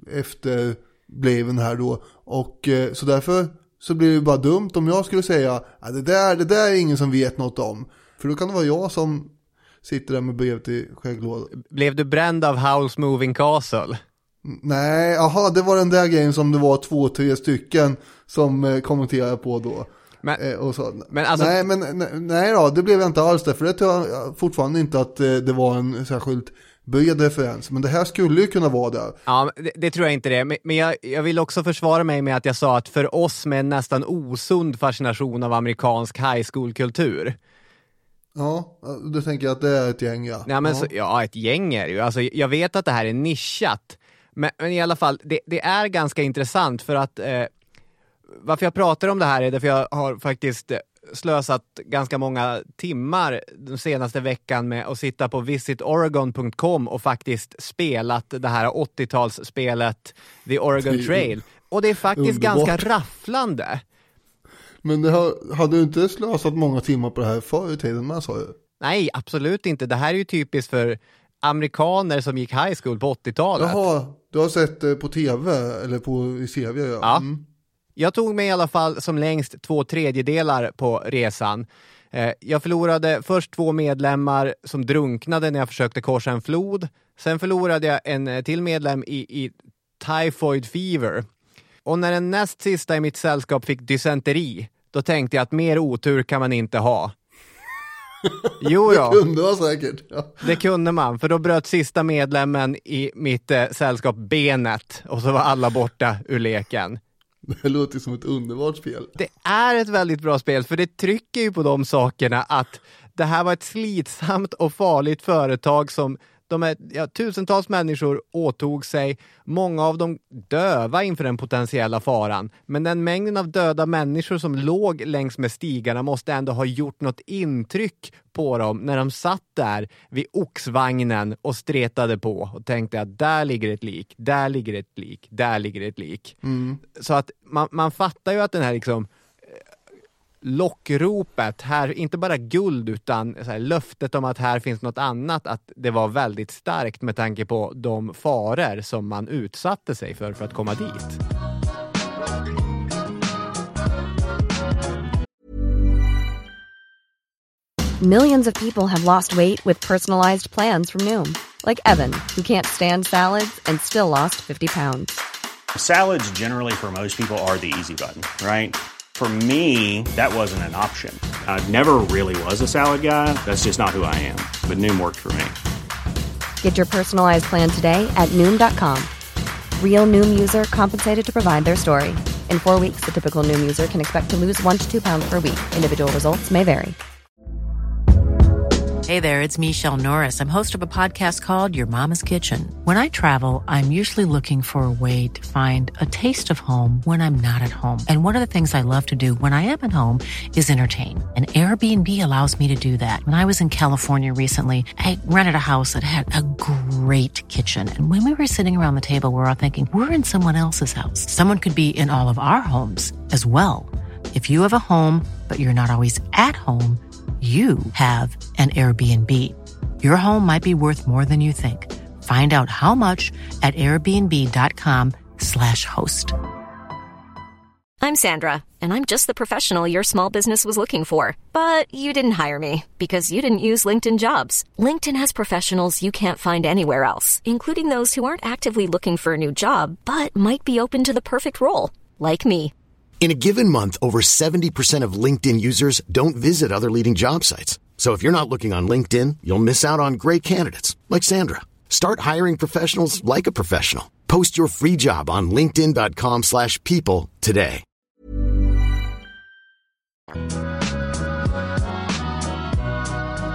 efterbliven här då. Och eh, så därför så blir det bara dumt om jag skulle säga att det där, det där är ingen som vet något om. För då kan det vara jag som sitter där med brev till skägglådan. Blev du bränd av Howl's Moving Castle? Nej, aha, det var den där grejen som det var två, tre stycken som eh, kommenterade på då. Men, eh, och så, men alltså, nej, men nej, nej då, det blev jag inte alls där. För det tror jag fortfarande inte att eh, det var en särskilt bred referens. Men det här skulle ju kunna vara där. Ja, det, det tror jag inte det. Men, men jag, jag vill också försvara mig med att jag sa att för oss med en nästan osund fascination av amerikansk high school-kultur. Ja, du tänker att det är ett gäng, ja. Nej, men ja. Så, ja, ett gäng är det ju. Alltså, jag vet att det här är nischat. Men, men i alla fall, det, det är ganska intressant för att eh, varför jag pratar om det här är därför jag har faktiskt slösat ganska många timmar den senaste veckan med att sitta på visit oregon punkt com och faktiskt spelat det här åttiotalsspelet The Oregon Trail. Och det är faktiskt underbart. Ganska rafflande. Men det har, hade du inte slösat många timmar på det här förr i tiden med, sa jag? Nej, absolut inte. Det här är ju typiskt för amerikaner som gick high school på åttiotalet. Jaha, du har sett det på tv eller på i C V, ja. Ja. Mm. Jag tog mig i alla fall som längst två tredjedelar på resan. Eh, jag förlorade först två medlemmar som drunknade när jag försökte korsa en flod. Sen förlorade jag en till medlem i, i typhoid fever. Och när den näst sista i mitt sällskap fick dysenteri, då tänkte jag att mer otur kan man inte ha. Jo då. Det kunde vara säkert. Ja. Det kunde man, för då bröt sista medlemmen i mitt eh, sällskap benet och så var alla borta ur leken. Det låter som ett underbart spel. Det är ett väldigt bra spel för det trycker ju på de sakerna att det här var ett slitsamt och farligt företag som de är, ja, tusentals människor åtog sig, många av dem döva inför den potentiella faran. Men den mängden av döda människor som låg längs med stigarna måste ändå ha gjort något intryck på dem när de satt där vid oxvagnen och stretade på och tänkte att där ligger ett lik, där ligger ett lik, där ligger ett lik. Mm. Så att man, man fattar ju att den här liksom lockropet här, inte bara guld utan så här, löftet om att här finns något annat, att det var väldigt starkt med tanke på de faror som man utsatte sig för för att komma dit. Millions of people have lost weight with personalized plans from Noom. Like Evan, who can't stand salads and still lost fifty pounds. Salads generally for most people are the easy button, right? For me, that wasn't an option. I never really was a salad guy. That's just not who I am. But Noom worked for me. Get your personalized plan today at Noom dot com. Real Noom user compensated to provide their story. In four weeks, the typical Noom user can expect to lose one to two pounds per week. Individual results may vary. Hey there, it's Michelle Norris. I'm host of a podcast called Your Mama's Kitchen. When I travel, I'm usually looking for a way to find a taste of home when I'm not at home. And one of the things I love to do when I am at home is entertain. And Airbnb allows me to do that. When I was in California recently, I rented a house that had a great kitchen. And when we were sitting around the table, we were all thinking, we're in someone else's house. Someone could be in all of our homes as well. If you have a home, but you're not always at home, you have an Airbnb. Your home might be worth more than you think. Find out how much at airbnb.com slash host. I'm Sandra, and I'm just the professional your small business was looking for. But you didn't hire me because you didn't use LinkedIn Jobs. LinkedIn has professionals you can't find anywhere else, including those who aren't actively looking for a new job, but might be open to the perfect role, like me. In a given month, over seventy percent of LinkedIn users don't visit other leading job sites. So if you're not looking on LinkedIn, you'll miss out on great candidates like Sandra. Start hiring professionals like a professional. Post your free job on linkedin.com slash people today.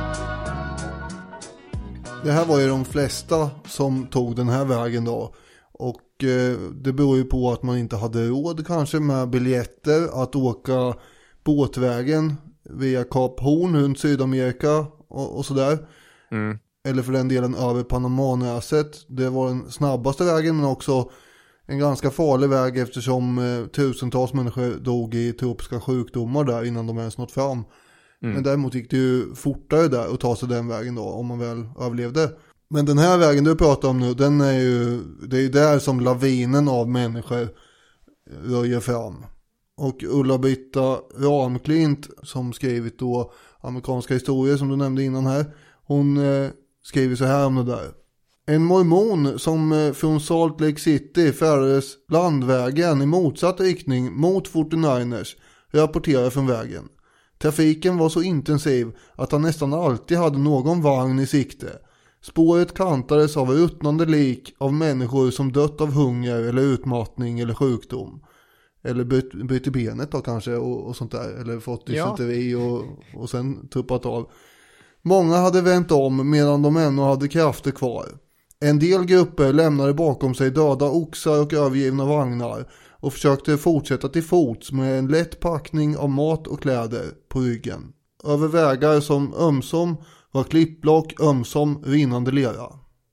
Det här var ju de flesta som tog den här vägen då. Och eh, det beror ju på att man inte hade råd kanske med biljetter att åka båtvägen via Kap Horn runt Sydamerika och, och sådär. Mm. Eller för den delen över Panamanäset. Det var den snabbaste vägen, men också en ganska farlig väg eftersom eh, tusentals människor dog i tropiska sjukdomar där innan de ens nått fram. Mm. Men däremot gick det ju fortare där att ta sig den vägen då, om man väl överlevde. Men den här vägen du pratar om nu, den är ju, det är ju där som lavinen av människor röjer fram. Och Ulla-Britta Ramklint, som skrivit då amerikanska historier som du nämnde innan här, hon eh, skriver så här om det där. En mormon som eh, från Salt Lake City färdades landvägen i motsatt riktning mot fyrtionioers rapporterar från vägen. Trafiken var så intensiv att han nästan alltid hade någon vagn i sikte. Spåret kantades av ruttnande lik av människor som dött av hunger eller utmattning eller sjukdom. Eller bytt, bytt i benet då kanske och, och sånt där. Eller fått dysenteri ja. och, och sen tuppat av. Många hade vänt om medan de ännu hade krafter kvar. En del grupper lämnade bakom sig döda oxar och övergivna vagnar och försökte fortsätta till fots med en lätt packning av mat och kläder på ryggen. Över vägar som ömsom var klippblock, ömsom rinnande lera.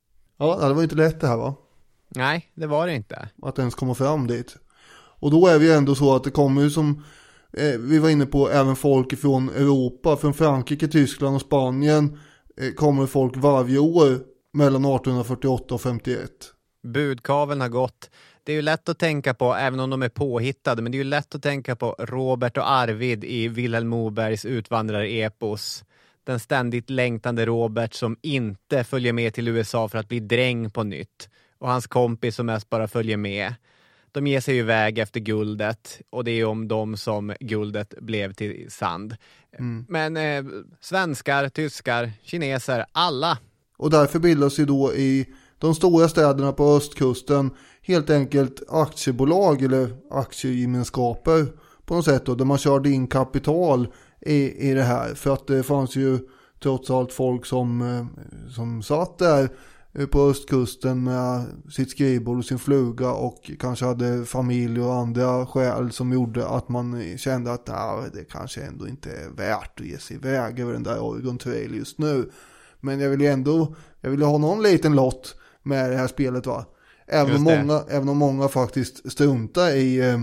Ja, det var inte lätt det här va? Nej, det var det inte. Att ens komma fram dit. Och då är vi ändå så att det kommer ju som eh, vi var inne på, även folk från Europa, från Frankrike, Tyskland och Spanien eh, kommer folk varje år mellan arton fyrtioåtta och femtioett. Budkaveln har gått. Det är ju lätt att tänka på, även om de är påhittade, men det är ju lätt att tänka på Robert och Arvid i Vilhelm Mobergs utvandrarepos. Den ständigt längtande Robert som inte följer med till U S A för att bli dräng på nytt. Och hans kompis som mest bara följer med. De ger sig iväg efter guldet och det är om dem som guldet blev till sand. Mm. Men eh, svenskar, tyskar, kineser, alla. Och därför bildas ju då i de stora städerna på östkusten helt enkelt aktiebolag eller aktiegemenskaper på något sätt då, där man körde in kapital i, i det här. För att det fanns ju trots allt folk som, som satt där på östkusten med sitt skrivbord och sin fluga och kanske hade familj och andra skäl som gjorde att man kände att nah, det kanske ändå inte är värt att ge sig iväg över den där Oregon Trail just nu. Men jag vill ju ändå jag vill ha någon liten lott med det här spelet va. Även om många, även om många faktiskt struntade i,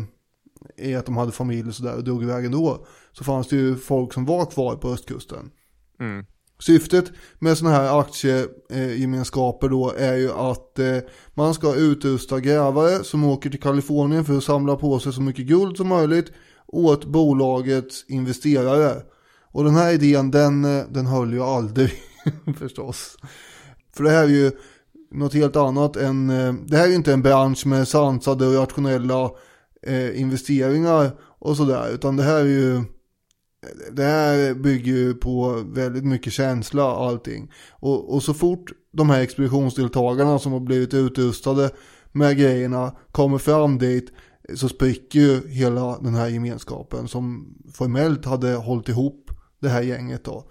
i att de hade familj och sådär och drog iväg ändå, så fanns det ju folk som var kvar på östkusten. Mm. Syftet med såna här aktiegemenskaper då är ju att eh, man ska utrusta grävare som åker till Kalifornien för att samla på sig så mycket guld som möjligt åt bolagets investerare. Och den här idén, den, den höll ju aldrig förstås. För det här är ju något helt annat än, det här är ju inte en bransch med sansade och rationella eh, investeringar och sådär, utan det här är ju det här bygger ju på väldigt mycket känsla allting. Och, och så fort de här expeditionsdeltagarna som har blivit utrustade med grejerna kommer fram dit, så spricker ju hela den här gemenskapen som formellt hade hållit ihop det här gänget då.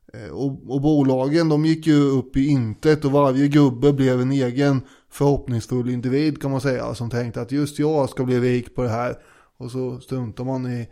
Och, och bolagen, de gick ju upp i intet och varje gubbe blev en egen förhoppningsfull individ kan man säga, som tänkte att just jag ska bli rik på det här. Och så struntar man i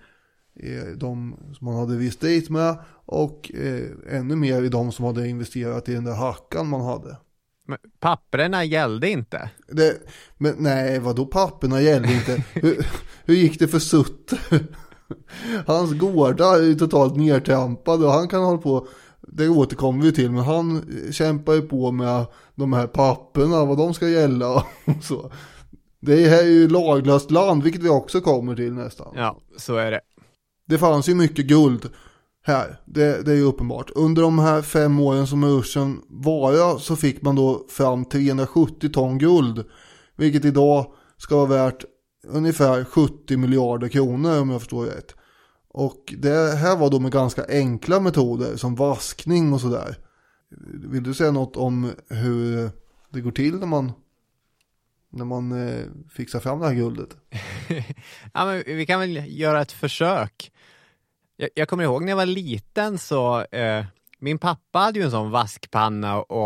de som man hade visst dit med och eh, ännu mer i de som hade investerat i den där hackan man hade. Men papperna gällde inte. Det, men nej, vadå papperna gällde inte? hur, hur gick det för Sutter? Hans gårdar är totalt nedtrampade och han kan hålla på, det återkommer vi till, men han kämpar ju på med de här papperna, vad de ska gälla och så. Det här är ju laglöst land, vilket vi också kommer till nästan. Ja, så är det. Det fanns ju mycket guld här, det, det är ju uppenbart. Under de här fem åren som Ursen var så fick man då fram trehundrasjuttio ton guld. Vilket idag ska vara värt ungefär sjuttio miljarder kronor om jag förstår rätt. Och det här var då med ganska enkla metoder som vaskning och sådär. Vill du säga något om hur det går till när man... när man eh, fixar fram det här guldet? Ja, men vi kan väl göra ett försök. Jag, jag kommer ihåg när jag var liten så... Eh, min pappa hade ju en sån vaskpanna och, och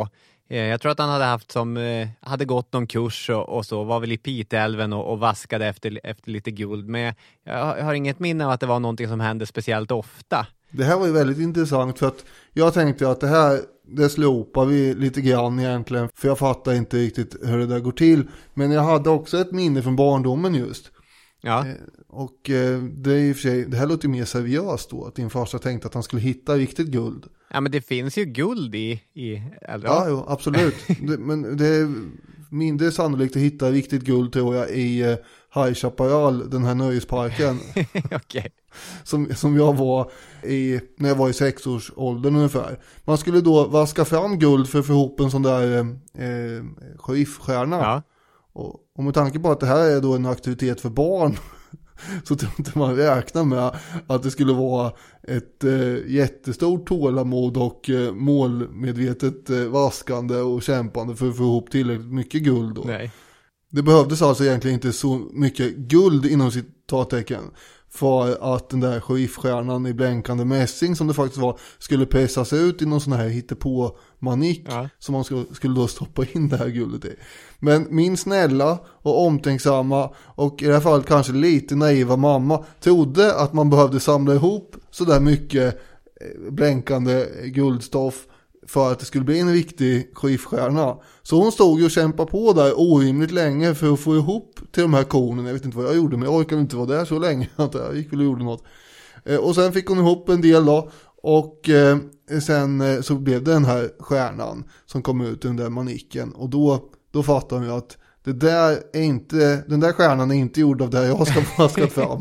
Jag tror att han hade haft som, hade gått någon kurs och, och så var väl i Piteälven och, och vaskade efter, efter lite guld. Men jag, jag har inget minne av att det var någonting som hände speciellt ofta. Det här var ju väldigt intressant för att jag tänkte att det här, det slopar vi lite grann egentligen. För jag fattar inte riktigt hur det där går till. Men jag hade också ett minne från barndomen just. Ja. Och det är i och för sig, det här låter mer seriöst då. Att din farsa tänkte att han skulle hitta riktigt guld. Ja, men det finns ju guld i, i äldre. Ja, jo, absolut. det, men det är mindre sannolikt att hitta riktigt guld tror jag i uh, High Chaparral, den här nöjesparken. Okay. Som, som jag var i, när jag var i sexårsåldern ungefär. Man skulle då vaska fram guld för att få ihop en sån där eh, sheriffstjärna. Ja. Och, och med tanke på att det här är då en aktivitet för barn så tror inte man räknar med att det skulle vara ett eh, jättestort tålamod och eh, målmedvetet eh, vaskande och kämpande för att få ihop tillräckligt mycket guld då. Nej. Det behövdes alltså egentligen inte så mycket guld inom citattecken för att den där sheriffstjärnan i blänkande mässing som det faktiskt var skulle pressas ut i någon sån här hittepå-manik ja. Som man skulle, skulle då stoppa in det här guldet i. Men min snälla och omtänksamma och i det här fallet kanske lite naiva mamma trodde att man behövde samla ihop så där mycket blänkande guldstoff för att det skulle bli en riktig sheriffstjärna. Så hon stod ju och kämpade på där orimligt länge för att få ihop till de här kornen. Jag vet inte vad jag gjorde, men jag orkade inte vara där så länge att jag gick väl och gjorde något. Eh, och sen fick hon ihop en del då. Och eh, sen eh, så blev det den här stjärnan som kom ut i den där maniken. Och då, då fattade hon ju att det där är inte, den där stjärnan är inte gjord av det jag ska vaskat fram.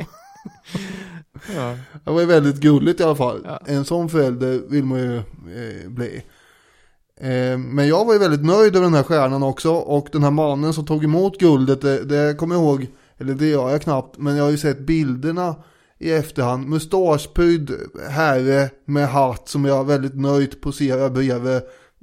Ja. Det var ju väldigt gulligt i alla fall. Ja. En sån förälder vill man ju eh, bli. Eh, men jag var ju väldigt nöjd över den här stjärnan också. Och den här mannen som tog emot guldet, det, det kommer jag ihåg, eller det gör jag knappt, men jag har ju sett bilderna i efterhand. Mustaschprydd herre med hatt som jag väldigt nöjt poserar bredvid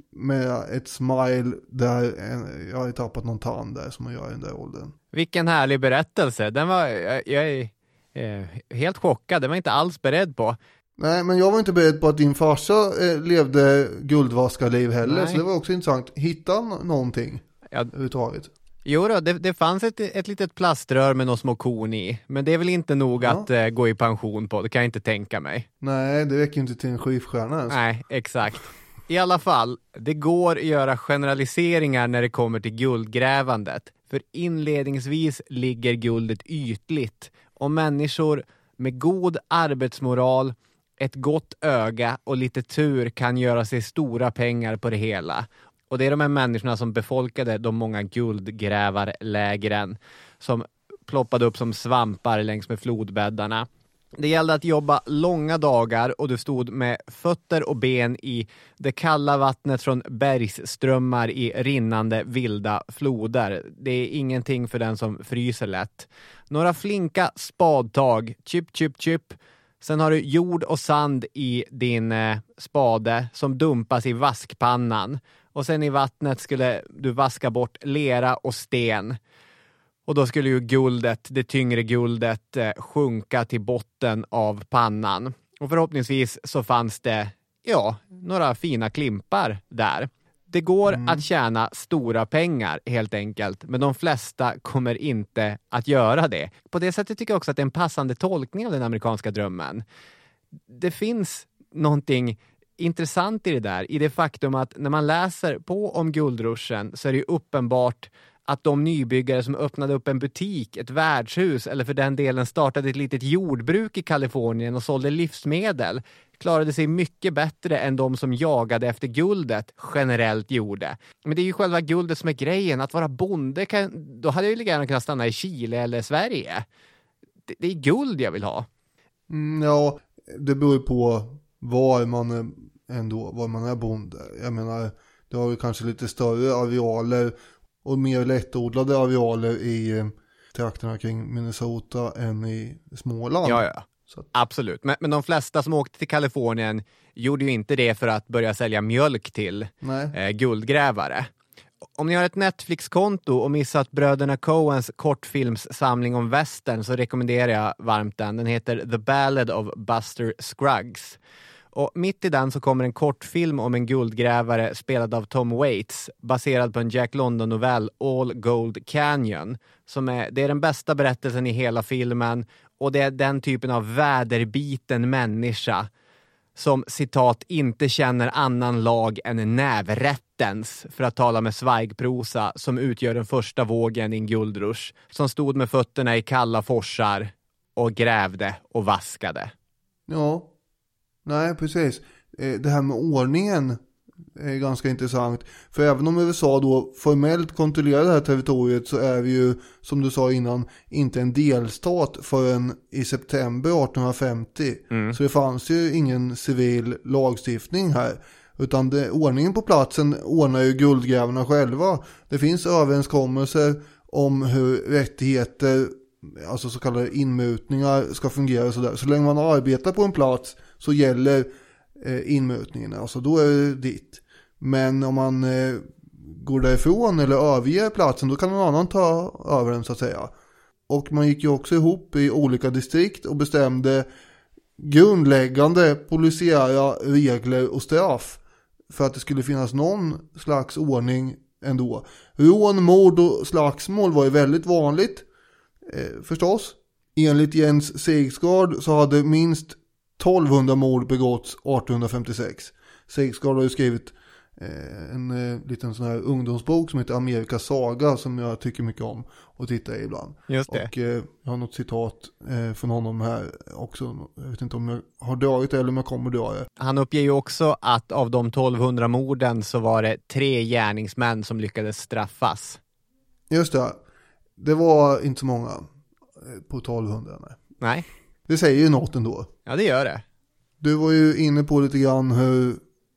med ett smile där jag har tappat någon tand där som man gör i den där åldern. Vilken härlig berättelse. Den var, jag, jag är eh, helt chockad. Den var inte alls beredd på. Nej, men jag var inte beredd på att din farsa eh, levde guldvaskarliv heller. Nej. Så det var också intressant. Hitta n- någonting ja. överhuvudtaget. Jo då, det, det fanns ett, ett litet plaströr med några små korn i. Men det är väl inte nog ja. att eh, gå i pension på. Det kan jag inte tänka mig. Nej, det räcker inte till en skivstjärna ens. Nej, exakt. I alla fall, det går att göra generaliseringar när det kommer till guldgrävandet. För inledningsvis ligger guldet ytligt. Och människor med god arbetsmoral, ett gott öga och lite tur kan göra sig stora pengar på det hela. Och det är de här människorna som befolkade de många guldgrävarlägren som ploppade upp som svampar längs med flodbäddarna. Det gällde att jobba långa dagar och du stod med fötter och ben i det kalla vattnet från bergsströmmar i rinnande vilda floder. Det är ingenting för den som fryser lätt. Några flinka spadtag, chip, chip, chip. Sen har du jord och sand i din eh, spade som dumpas i vaskpannan. Och sen i vattnet skulle du vaska bort lera och sten. Och då skulle ju guldet, det tyngre guldet, eh, sjunka till botten av pannan. Och förhoppningsvis så fanns det, ja, några fina klimpar där. Det går mm. att tjäna stora pengar helt enkelt, men de flesta kommer inte att göra det. På det sättet tycker jag också att det är en passande tolkning av den amerikanska drömmen. Det finns någonting intressant i det där, i det faktum att när man läser på om guldruschen så är det ju uppenbart att de nybyggare som öppnade upp en butik, ett värdshus eller för den delen startade ett litet jordbruk i Kalifornien och sålde livsmedel klarade sig mycket bättre än de som jagade efter guldet generellt gjorde. Men det är ju själva guldet som är grejen. Att vara bonde, kan, då hade jag ju gärna kunnat stanna i Chile eller Sverige. Det, det är guld jag vill ha. Mm, ja, det beror på var man är ändå, var man är bonde. Jag menar, det har ju kanske lite större arealer och mer lättodlade arealer i trakterna kring Minnesota än i Småland. Ja, ja. Så. Absolut. Men, men de flesta som åkte till Kalifornien gjorde ju inte det för att börja sälja mjölk till eh, guldgrävare. Om ni har ett Netflix-konto och missat bröderna Coens kortfilmssamling om western så rekommenderar jag varmt den. Den heter The Ballad of Buster Scruggs. Och mitt i den så kommer en kortfilm om en guldgrävare spelad av Tom Waits, baserad på en Jack London-novell, All Gold Canyon. Som är, det är den bästa berättelsen i hela filmen, och det är den typen av väderbiten människa som, citat, inte känner annan lag än nävrättens, för att tala med svaigprosa, som utgör den första vågen i en guldrush, som stod med fötterna i kalla forsar och grävde och vaskade. Ja, nej precis. Det här med ordningen är ganska intressant. För även om U S A då formellt kontrollerar det här territoriet, så är vi ju, som du sa innan, inte en delstat förrän i september arton femtio. Mm. Så det fanns ju ingen civil lagstiftning här. Utan det, ordningen på platsen ordnar ju guldgrävarna själva. Det finns överenskommelser om hur rättigheter, alltså så kallade inmutningar, ska fungera och sådär. Så länge man arbetar på en plats så gäller eh, inmutningen. Alltså då är det ditt. Men om man eh, går därifrån eller överger platsen, då kan någon annan ta över den så att säga. Och man gick ju också ihop i olika distrikt och bestämde grundläggande polisiära regler och straff för att det skulle finnas någon slags ordning ändå. Rån, mord och slagsmål var ju väldigt vanligt. Eh, förstås. Enligt Jens Segsgard så hade minst tolvhundra mord begåtts arton femtiosex. Segsgard har ju skrivit eh, en eh, liten sån här ungdomsbok som heter Amerikas saga, som jag tycker mycket om och tittar i ibland. Just det. Och eh, jag har något citat eh, från honom här också. Jag vet inte om jag har dragit det eller om jag kommer dra det. Han uppger ju också att av de tolvhundra morden så var det tre gärningsmän som lyckades straffas. Just det. Det var inte så många på tolvhundra. Nej. Nej. Det säger ju något ändå. Ja, det gör det. Du var ju inne på lite grann hur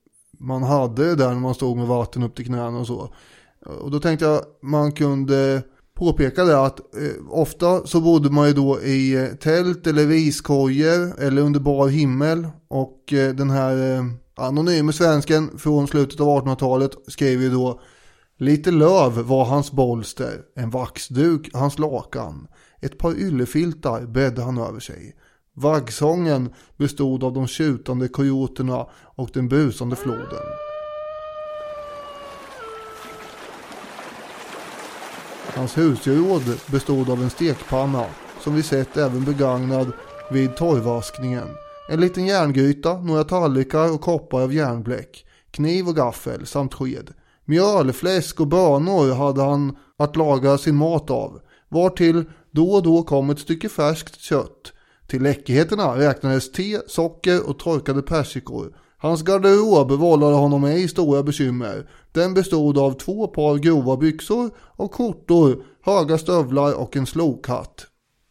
man hade det där när man stod med vatten upp till knäna och så. Och då tänkte jag man kunde påpeka det att eh, ofta så bodde man ju då i eh, tält eller riskojor eller under bar himmel. Och eh, den här eh, anonyma svensken från slutet av artonhundratalet skrev ju då: lite löv var hans bolster, en vaxduk hans lakan, ett par yllefiltar bäddade han över sig. Vaggsången bestod av de tjutande kojoterna och den busande floden. Hans husgeråd bestod av en stekpanna, som vi sett även begagnad vid torrvaskningen. En liten järngryta, några tallrikar och koppar av järnbläck, kniv och gaffel samt sked. Mjöl, fläsk och bönor hade han att laga sin mat av, vartill då och då kom ett stycke färskt kött. Till läckerheterna räknades te, socker och torkade persikor. Hans garderob vållade honom ej stora bekymmer. Den bestod av två par grova byxor och skjortor, höga stövlar och en slokhatt.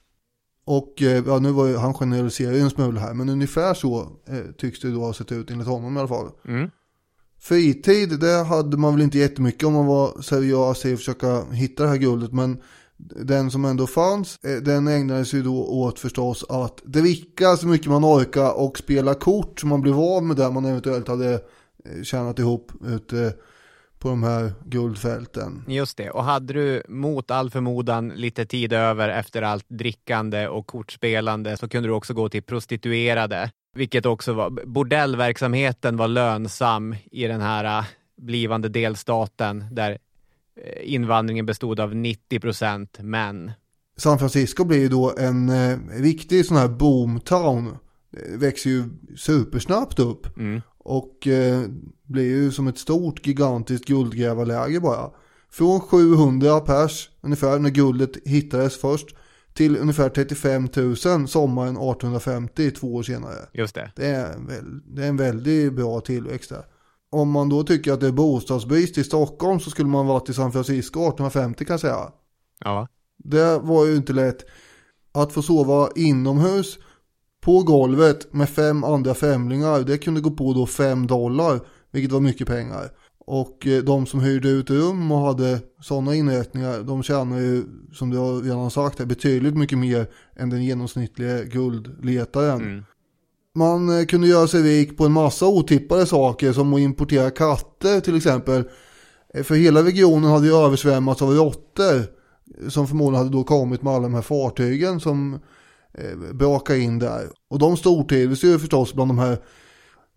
Och ja, nu var ju, han generaliserar en smula här, men ungefär så eh, tycks det då ha sett ut enligt honom i alla fall. Mm. Fritid, det hade man väl inte jättemycket om man var seriös i att försöka hitta det här guldet, men den som ändå fanns, den ägnade sig då åt förstås att dricka så mycket man orkar och spela kort så man blev av med det man eventuellt hade tjänat ihop ute på de här guldfälten. Just det, och hade du mot all förmodan lite tid över efter allt drickande och kortspelande, så kunde du också gå till prostituerade, vilket också var, bordellverksamheten var lönsam i den här blivande delstaten där invandringen bestod av nittio procent män. San Francisco blir ju då en eh, riktig sån här boomtown. Det växer ju supersnabbt upp. Mm. Och eh, blir ju som ett stort gigantiskt guldgrävarläge bara. Från sjuhundra pers ungefär när guldet hittades först till ungefär trettiofem tusen sommaren arton femtio, två år senare. Just det. Det är, väl, det är en väldigt bra tillväxt där. Om man då tycker att det är bostadsbrist i Stockholm, så skulle man vara till San Francisco arton femtio kan jag säga. Ja. Det var ju inte lätt att få sova inomhus på golvet med fem andra främlingar. Det kunde gå på då fem dollar, vilket var mycket pengar. Och de som hyrde ut rum och hade sådana inrättningar, de tjänar ju, som du har redan sagt, betydligt mycket mer än den genomsnittliga guldletaren. Mm. Man kunde göra sig rik på en massa otippade saker, som att importera katter till exempel. För hela regionen hade ju översvämmats av råttor som förmodligen hade då kommit med alla de här fartygen som eh, brakade in där. Och de stortrivdes ju förstås bland de här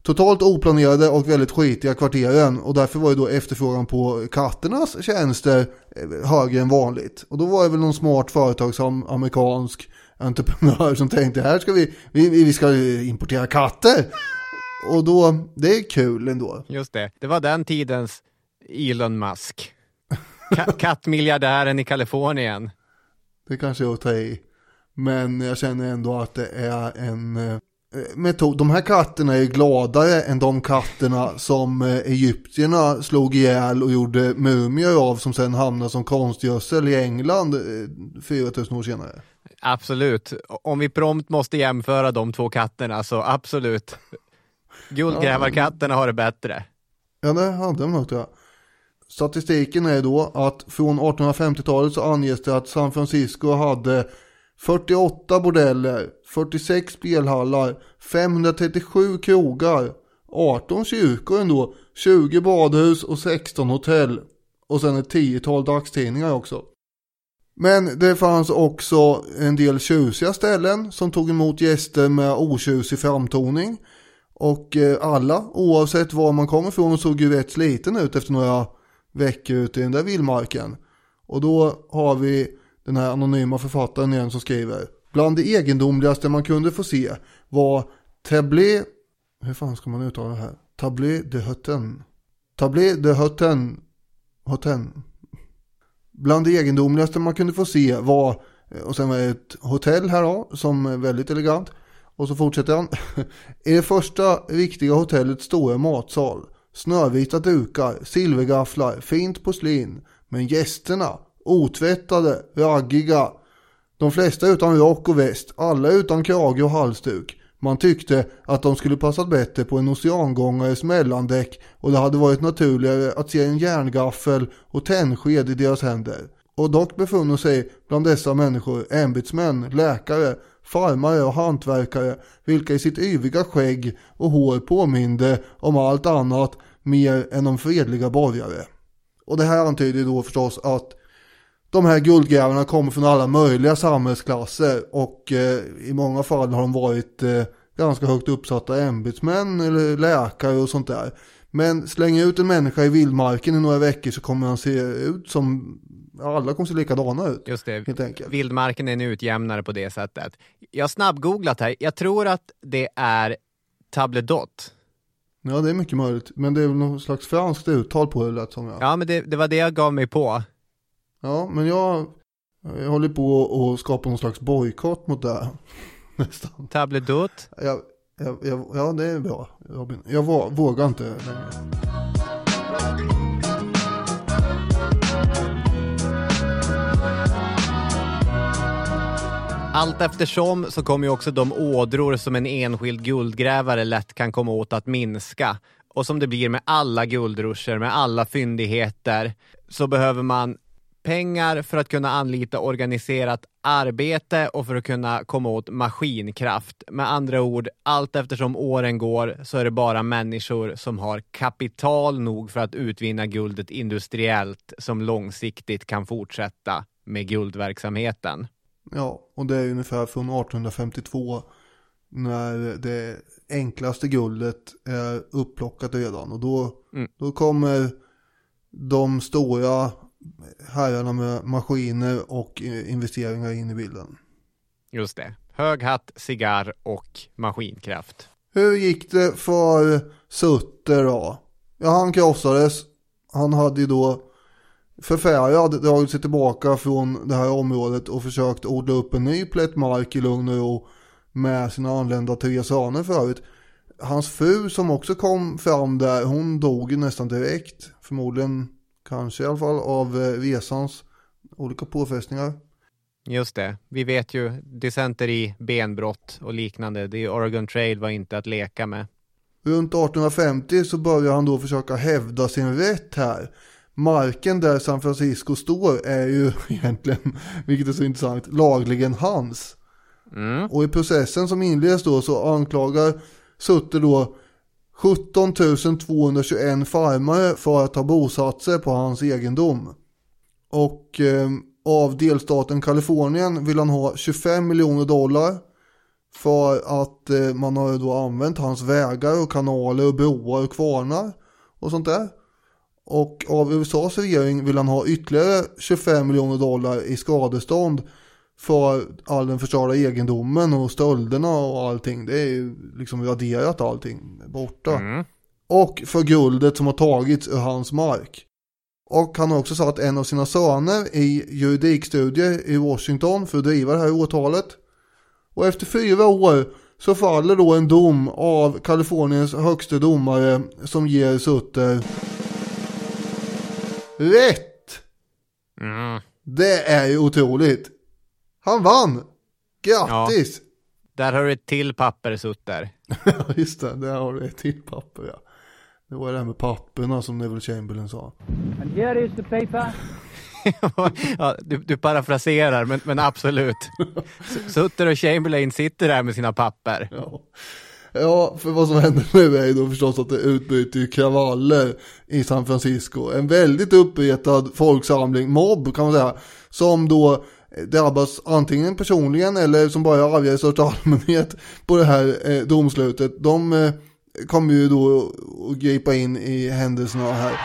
totalt oplanerade och väldigt skitiga kvarteren, och därför var ju då efterfrågan på katternas tjänster högre än vanligt. Och då var det väl någon smart företag som amerikansk entreprenör som tänkte, här ska vi, vi, vi ska importera katter. Och då, det är kul ändå. Just det, det var den tidens Elon Musk. Ka- kattmiljardären i Kalifornien. Det kanske är att ta i. Men jag känner ändå att det är en eh, metod. De här katterna är gladare än de katterna som eh, egyptierna slog ihjäl och gjorde mumier av, som sen hamnade som konstgödsel i England eh, fyra tusen år senare. Absolut. Om vi prompt måste jämföra de två katterna, så absolut. Guldgrävarkatterna har det bättre. Ja, det hade de nog, tror jag. Statistiken är då att från artonhundrafemtiotalet så anges det att San Francisco hade fyrtioåtta bordeller, fyrtiosex spelhallar, femhundratrettiosju krogar, arton kyrkor ändå, tjugo badhus och sexton hotell. Och sen ett tiotal dagstidningar också. Men det fanns också en del tjusiga ställen som tog emot gäster med otjusig framtoning. Och alla, oavsett var man kommer ifrån, såg ju rätt sliten ut efter några veckor ute i den där vildmarken. Och då har vi den här anonyma författaren igen som skriver: bland det egendomligaste man kunde få se var Tablé, hur fan ska man uttala det här? Tablé de Hotten. Tablé de Hotten. Hotten. Bland det egendomligaste man kunde få se var, och sen var det ett hotell här då, som är väldigt elegant. Och så fortsätter han. I det första riktiga hotellets stora matsal. Snövita dukar, silvergafflar, fint porslin. Men gästerna, otvättade, raggiga. De flesta utan rock och väst, alla utan krage och halsduk. Man tyckte att de skulle passat bättre på en oceangångares mellandäck, och det hade varit naturligare att se en järngaffel och tändsked i deras händer. Och dock befunner sig bland dessa människor ämbetsmän, läkare, farmare och hantverkare, vilka i sitt yviga skägg och hår påminde om allt annat mer än om fredliga borgare. Och det här antyder då förstås att de här guldgrävarna kommer från alla möjliga samhällsklasser, och eh, i många fall har de varit eh, ganska högt uppsatta ämbetsmän eller läkare och sånt där. Men slänger ut en människa i vildmarken i några veckor så kommer han se ut som, alla kommer se likadana ut. Just det, helt enkelt. Vildmarken är en utjämnare på det sättet. Jag har snabbgooglat här, jag tror att det är table d'hôte. Ja, det är mycket möjligt, men det är väl någon slags franskt uttal på det lätt som jag. Ja, men det, det var det jag gav mig på. Ja, men jag, jag håller på att skapa någon slags bojkott mot det här. Nästan. Table d'hôte? Jag, jag, jag, ja, det är bra, Robin. Jag vågar inte längre. Allt eftersom så kommer ju också de ådror som en enskild guldgrävare lätt kan komma åt att minska. Och som det blir med alla guldruscher, med alla fyndigheter, så behöver man pengar för att kunna anlita organiserat arbete och för att kunna komma åt maskinkraft. Med andra ord, allt eftersom åren går så är det bara människor som har kapital nog för att utvinna guldet industriellt som långsiktigt kan fortsätta med guldverksamheten. Ja, och det är ungefär från artonhundrafemtiotvå när det enklaste guldet är upplockat redan. Och då, mm. då kommer de stora herrarna med maskiner och investeringar in i bilden. Just det. Hög hatt, cigarr och maskinkraft. Hur gick det för Sutter då? Ja, han krossades. Han hade ju då förfärad dragit sig tillbaka från det här området och försökt odla upp en ny plätt mark i lugn och ro med sina anlända teresaner förut. Hans fru som också kom fram där, hon dog ju nästan direkt. Förmodligen, kanske i alla fall, av resans olika påfästningar. Just det. Vi vet ju dysenteri, benbrott och liknande. Det Oregon Trail var inte att leka med. Runt artonhundrafemtio så börjar han då försöka hävda sin rätt här. Marken där San Francisco står är ju egentligen, vilket är så intressant, lagligen hans. Mm. Och i processen som inleds då så anklagar Sutter då sjutton tusen tvåhundratjugoett farmare för att ha bosatt sig på hans egendom. Och eh, av delstaten Kalifornien vill han ha tjugofem miljoner dollar för att eh, man har ju då använt hans vägar och kanaler och broar och kvarnar och sånt där. Och av U S A:s regering vill han ha ytterligare tjugofem miljoner dollar i skadestånd för all den förstörda egendomen och stölderna och allting. Det är ju liksom raderat allting borta. Mm. Och för guldet som har tagits ur hans mark. Och han har också satt en av sina söner i juridikstudier i Washington för att driva det här åtalet. Och efter fyra år så faller då en dom av Kaliforniens högsta domare som ger Sutter rätt. Mm. Det är ju otroligt. Han vann. Grattis. Ja, där har du ett till papper, Sutter. Ja, just det. Där har du ett till papper, ja. Det var det här med papperna som Neville Chamberlain sa. And here is the paper. Ja, du, du parafraserar, men, men absolut. Sutter och Chamberlain sitter där med sina papper. Ja. Ja, för vad som händer nu är då förstås att det utbryter kravaller i San Francisco. En väldigt uppretad folksamling, mobb kan man säga, som då drabbas antingen personligen eller som bara är arga i största allmänhet på det här eh, domslutet. De eh, kommer ju då att gripa in i händelserna här.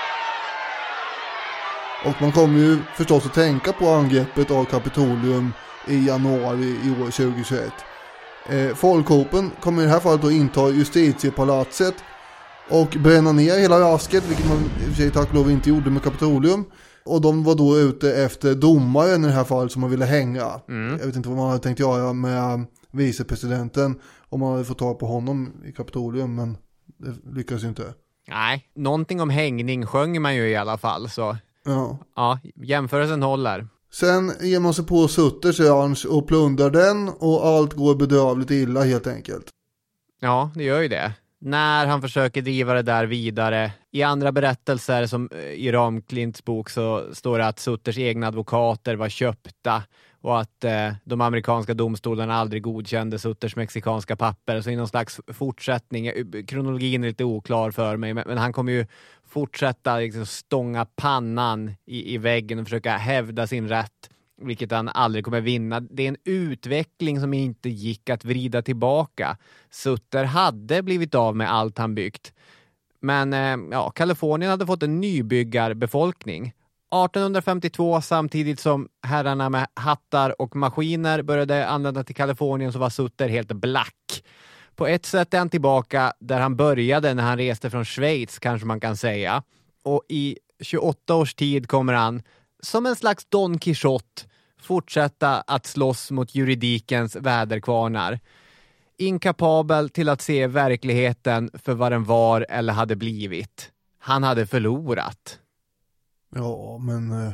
Och man kommer ju förstås att tänka på angreppet av Kapitolium i januari i år tjugohundratjugoett. Eh, Folkhopen kommer i det här fallet då inta justitiepalatset och bränna ner hela rasket, vilket man i och för sig tack och lov inte gjorde med Kapitolium. Och de var då ute efter domaren i det här fallet som man ville hänga. Mm. Jag vet inte vad man hade tänkt göra med vicepresidenten om man hade fått ta på honom i Kapitolium, men det lyckades ju inte. Nej, någonting om hängning sjöng man ju i alla fall, så ja, ja, jämförelsen håller. Sen ger man sig på Sutters ranch och plundrar den och allt går bedrövligt illa helt enkelt. Ja, det gör ju det. När han försöker driva det där vidare. I andra berättelser som i Ramklints bok så står det att Sutters egna advokater var köpta och att eh, de amerikanska domstolarna aldrig godkände Sutters mexikanska papper. Så i någon slags fortsättning, kronologin är lite oklar för mig, men, men han kommer ju fortsätta liksom stånga pannan i, i väggen och försöka hävda sin rätt, vilket han aldrig kommer vinna. Det är en utveckling som inte gick att vrida tillbaka. Sutter hade blivit av med allt han byggt. Men eh, ja, Kalifornien hade fått en nybyggarbefolkning. arton femtiotvå, samtidigt som herrarna med hattar och maskiner började använda till Kalifornien, så var Sutter helt black. På ett sätt är han tillbaka där han började när han reste från Schweiz, kanske man kan säga. Och i tjugoåtta års tid kommer han, som en slags Don Quixote, fortsätta att slåss mot juridikens väderkvarnar. Inkapabel till att se verkligheten för vad den var eller hade blivit. Han hade förlorat. Ja, men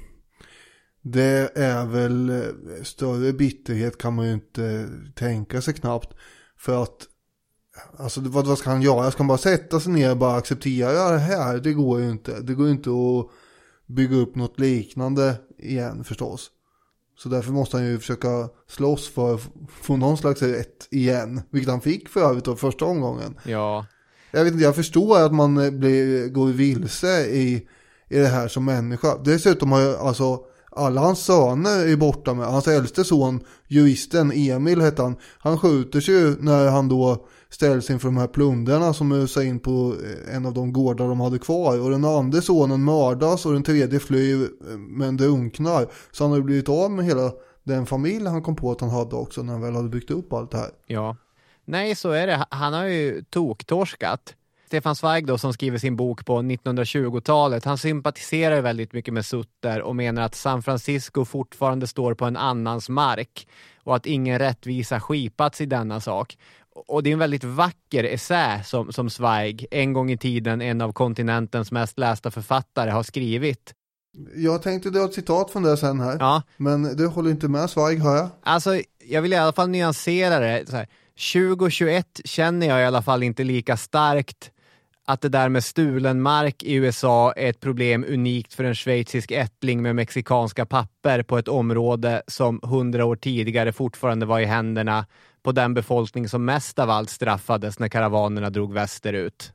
det är väl större bitterhet kan man ju inte tänka sig knappt. För att, alltså vad, vad ska han göra? Ska han bara sätta sig ner och bara acceptera det här? Det går ju inte. Det går ju inte att bygga upp något liknande igen förstås. Så därför måste han ju försöka slåss för att få någon slags rätt igen. Vilket han fick för övrigt av första omgången. Ja. Jag vet inte, jag förstår att man blir, går vilse i, i det här som människa. Dessutom har ju alltså alla hans söner är borta med. Hans äldste son, juristen Emil hette han. Han skjuter sig ju när han då ställs inför de här plundrarna som rusar in på en av de gårdar de hade kvar. Och den andra sonen mördas och den tredje flyr men drunknar. Så han har blivit av med hela den familj han kom på att han hade också när han väl hade byggt upp allt det här. Ja, nej så är det. Han har ju toktorskat. Stefan Zweig då, som skriver sin bok på nittonhundratjugotalet, han sympatiserar väldigt mycket med Sutter och menar att San Francisco fortfarande står på en annans mark och att ingen rättvisa skipats i denna sak. Och det är en väldigt vacker essä som, som Zweig, en gång i tiden en av kontinentens mest lästa författare, har skrivit. Jag tänkte dra ett citat från det sen här, ja. Men du håller inte med Zweig, hör jag? Alltså, jag vill i alla fall nyansera det. Så här, tjugo tjugoett känner jag i alla fall inte lika starkt att det där med stulen mark i U S A är ett problem unikt för en schweizisk ättling med mexikanska papper på ett område som hundra år tidigare fortfarande var i händerna på den befolkning som mest av allt straffades när karavanerna drog västerut.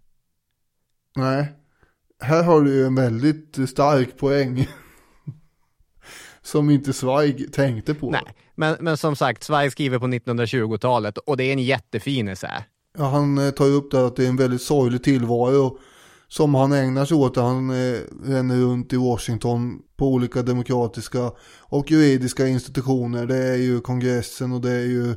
Nej, här har du ju en väldigt stark poäng. som inte Zweig tänkte på. Nej, men, men som sagt, Zweig skriver på nittonhundratjugotalet och det är en jättefin essä. Ja, han tar upp där att det är en väldigt sorglig tillvaro som han ägnar sig åt. Han eh, ränner runt i Washington på olika demokratiska och juridiska institutioner. Det är ju kongressen och det är ju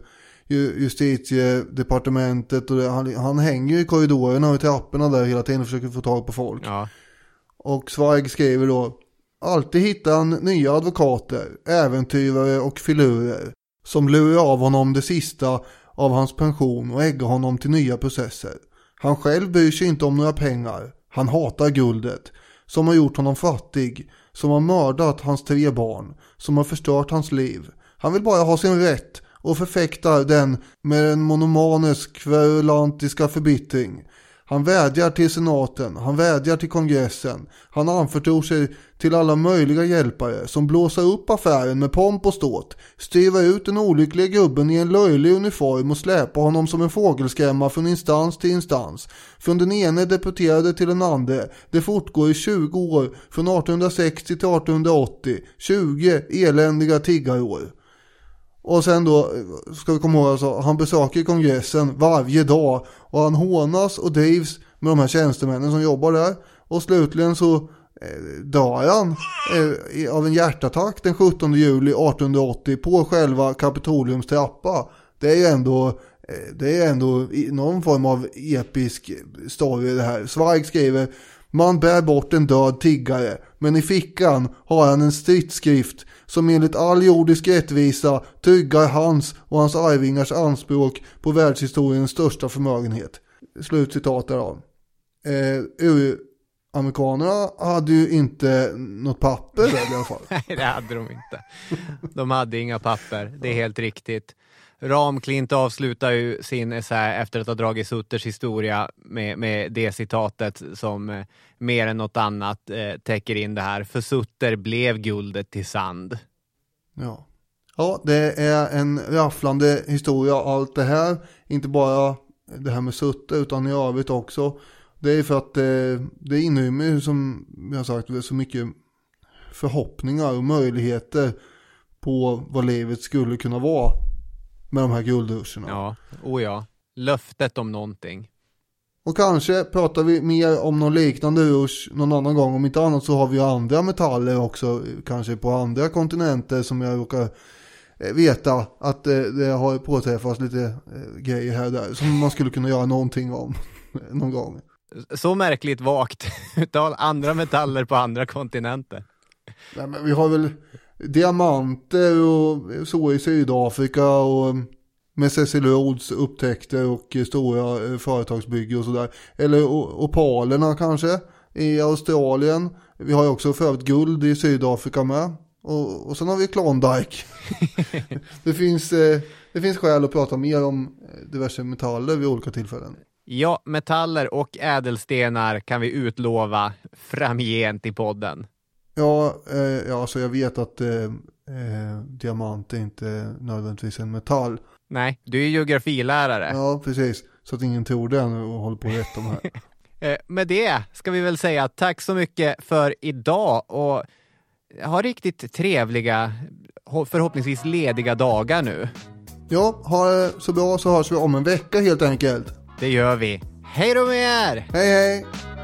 justitiedepartementet och det, han, han hänger i korridorerna och i trapporna där hela tiden och försöker få tag på folk. Ja. Och Zweig skriver då: alltid hittar han nya advokater, äventyrare och filurer som lurar av honom det sista av hans pension och äggar honom till nya processer. Han själv bryr sig inte om några pengar. Han hatar guldet, som har gjort honom fattig, som har mördat hans tre barn, som har förstört hans liv. Han vill bara ha sin rätt och förfäktar den med en monomanisk kverulantiska förbittring. Han vädjar till senaten, han vädjar till kongressen. Han anförtror sig till alla möjliga hjälpare som blåser upp affären med pomp och ståt, styvar ut den olyckliga gubben i en löjlig uniform och släpar honom som en fågelskrämma från instans till instans. Från den ene deputerade till den andra. Det fortgår i tjugo år, från artonhundrasextio till artonhundraåttio. tjugo eländiga tiggarår. Och sen då, ska vi komma ihåg, alltså, han besöker kongressen varje dag och han hånas och drivs med de här tjänstemännen som jobbar där. Och slutligen så eh, dör han eh, av en hjärtattack den sjuttonde juli artonhundraåttio på själva Kapitoliums trappa. Det är ju ändå, eh, det är ändå någon form av episk story det här. Zweig skriver: man bär bort en död tiggare, men i fickan har han en stridsskrift som enligt all jordisk rättvisa tryggar hans och hans arvingars anspråk på världshistoriens största förmögenhet. Slutcitat där då. Eh, amerikanerna hade ju inte något papper där i alla fall. Nej, det hade de inte. De hade inga papper, det är helt riktigt. Ramklint avslutar ju sin essä efter att ha dragit Sutters historia med, med det citatet som eh, mer än något annat eh, täcker in det här. För Sutter blev guldet till sand. Ja. Ja, det är en rafflande historia allt det här. Inte bara det här med Sutter utan i övrigt också. Det är för att eh, det inrymmer, som jag har sagt, så mycket förhoppningar och möjligheter på vad livet skulle kunna vara med de här guldruscherna. Ja, oh ja. Löftet om någonting. Och kanske pratar vi mer om någon liknande rusch någon annan gång. Om inte annat så har vi andra metaller också, kanske på andra kontinenter som jag råkar veta att det har påträffats lite grejer här där som man skulle kunna göra någonting om någon gång. Så märkligt vagt utav andra metaller på andra kontinenter. Nej, men vi har väl diamanter och så i Sydafrika och med Cecil Rhodes upptäckter och stora företagsbyggen och sådär. Eller opalerna kanske i Australien. Vi har ju också förut guld i Sydafrika med. Och, och sen har vi Klondike. det, finns, det finns skäl att prata mer om diverse metaller vid olika tillfällen. Ja, metaller och ädelstenar kan vi utlova framgent i podden. Ja, eh, ja alltså jag vet att eh, eh, diamant är inte nödvändigtvis en metall. Nej, du är geografilärare. Ja, precis. Så att ingen tror det nu och håller på rätt om här. eh, med det ska vi väl säga tack så mycket för idag och ha riktigt trevliga, förhoppningsvis lediga dagar nu. Ja, ha det så bra så hörs vi om en vecka helt enkelt. Det gör vi. Hej då med er! Hej hej!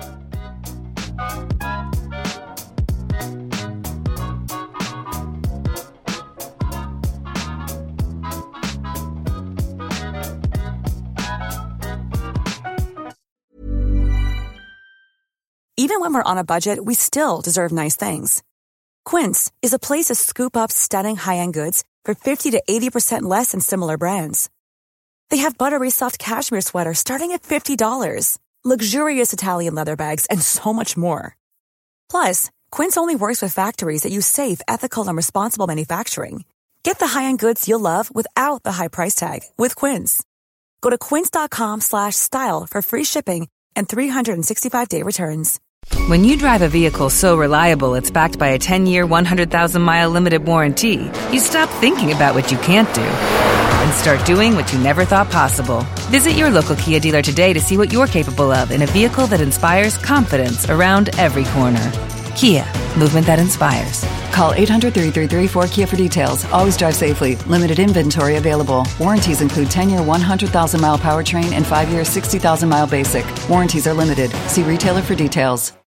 Even when we're on a budget, we still deserve nice things. Quince is a place to scoop up stunning high-end goods for fifty to eighty percent less than similar brands. They have buttery soft cashmere sweaters starting at fifty dollars, luxurious Italian leather bags, and so much more. Plus, Quince only works with factories that use safe, ethical, and responsible manufacturing. Get the high-end goods you'll love without the high price tag with Quince. Go to quince.com slash style for free shipping and three sixty-five day returns. When you drive a vehicle so reliable it's backed by a ten-year, one hundred thousand mile limited warranty, you stop thinking about what you can't do and start doing what you never thought possible. Visit your local Kia dealer today to see what you're capable of in a vehicle that inspires confidence around every corner. Kia, movement that inspires. Call eight hundred, three three three, four K I A for details. Always drive safely. Limited inventory available. Warranties include ten-year, one hundred thousand mile powertrain and five-year, sixty thousand mile basic. Warranties are limited. See retailer for details.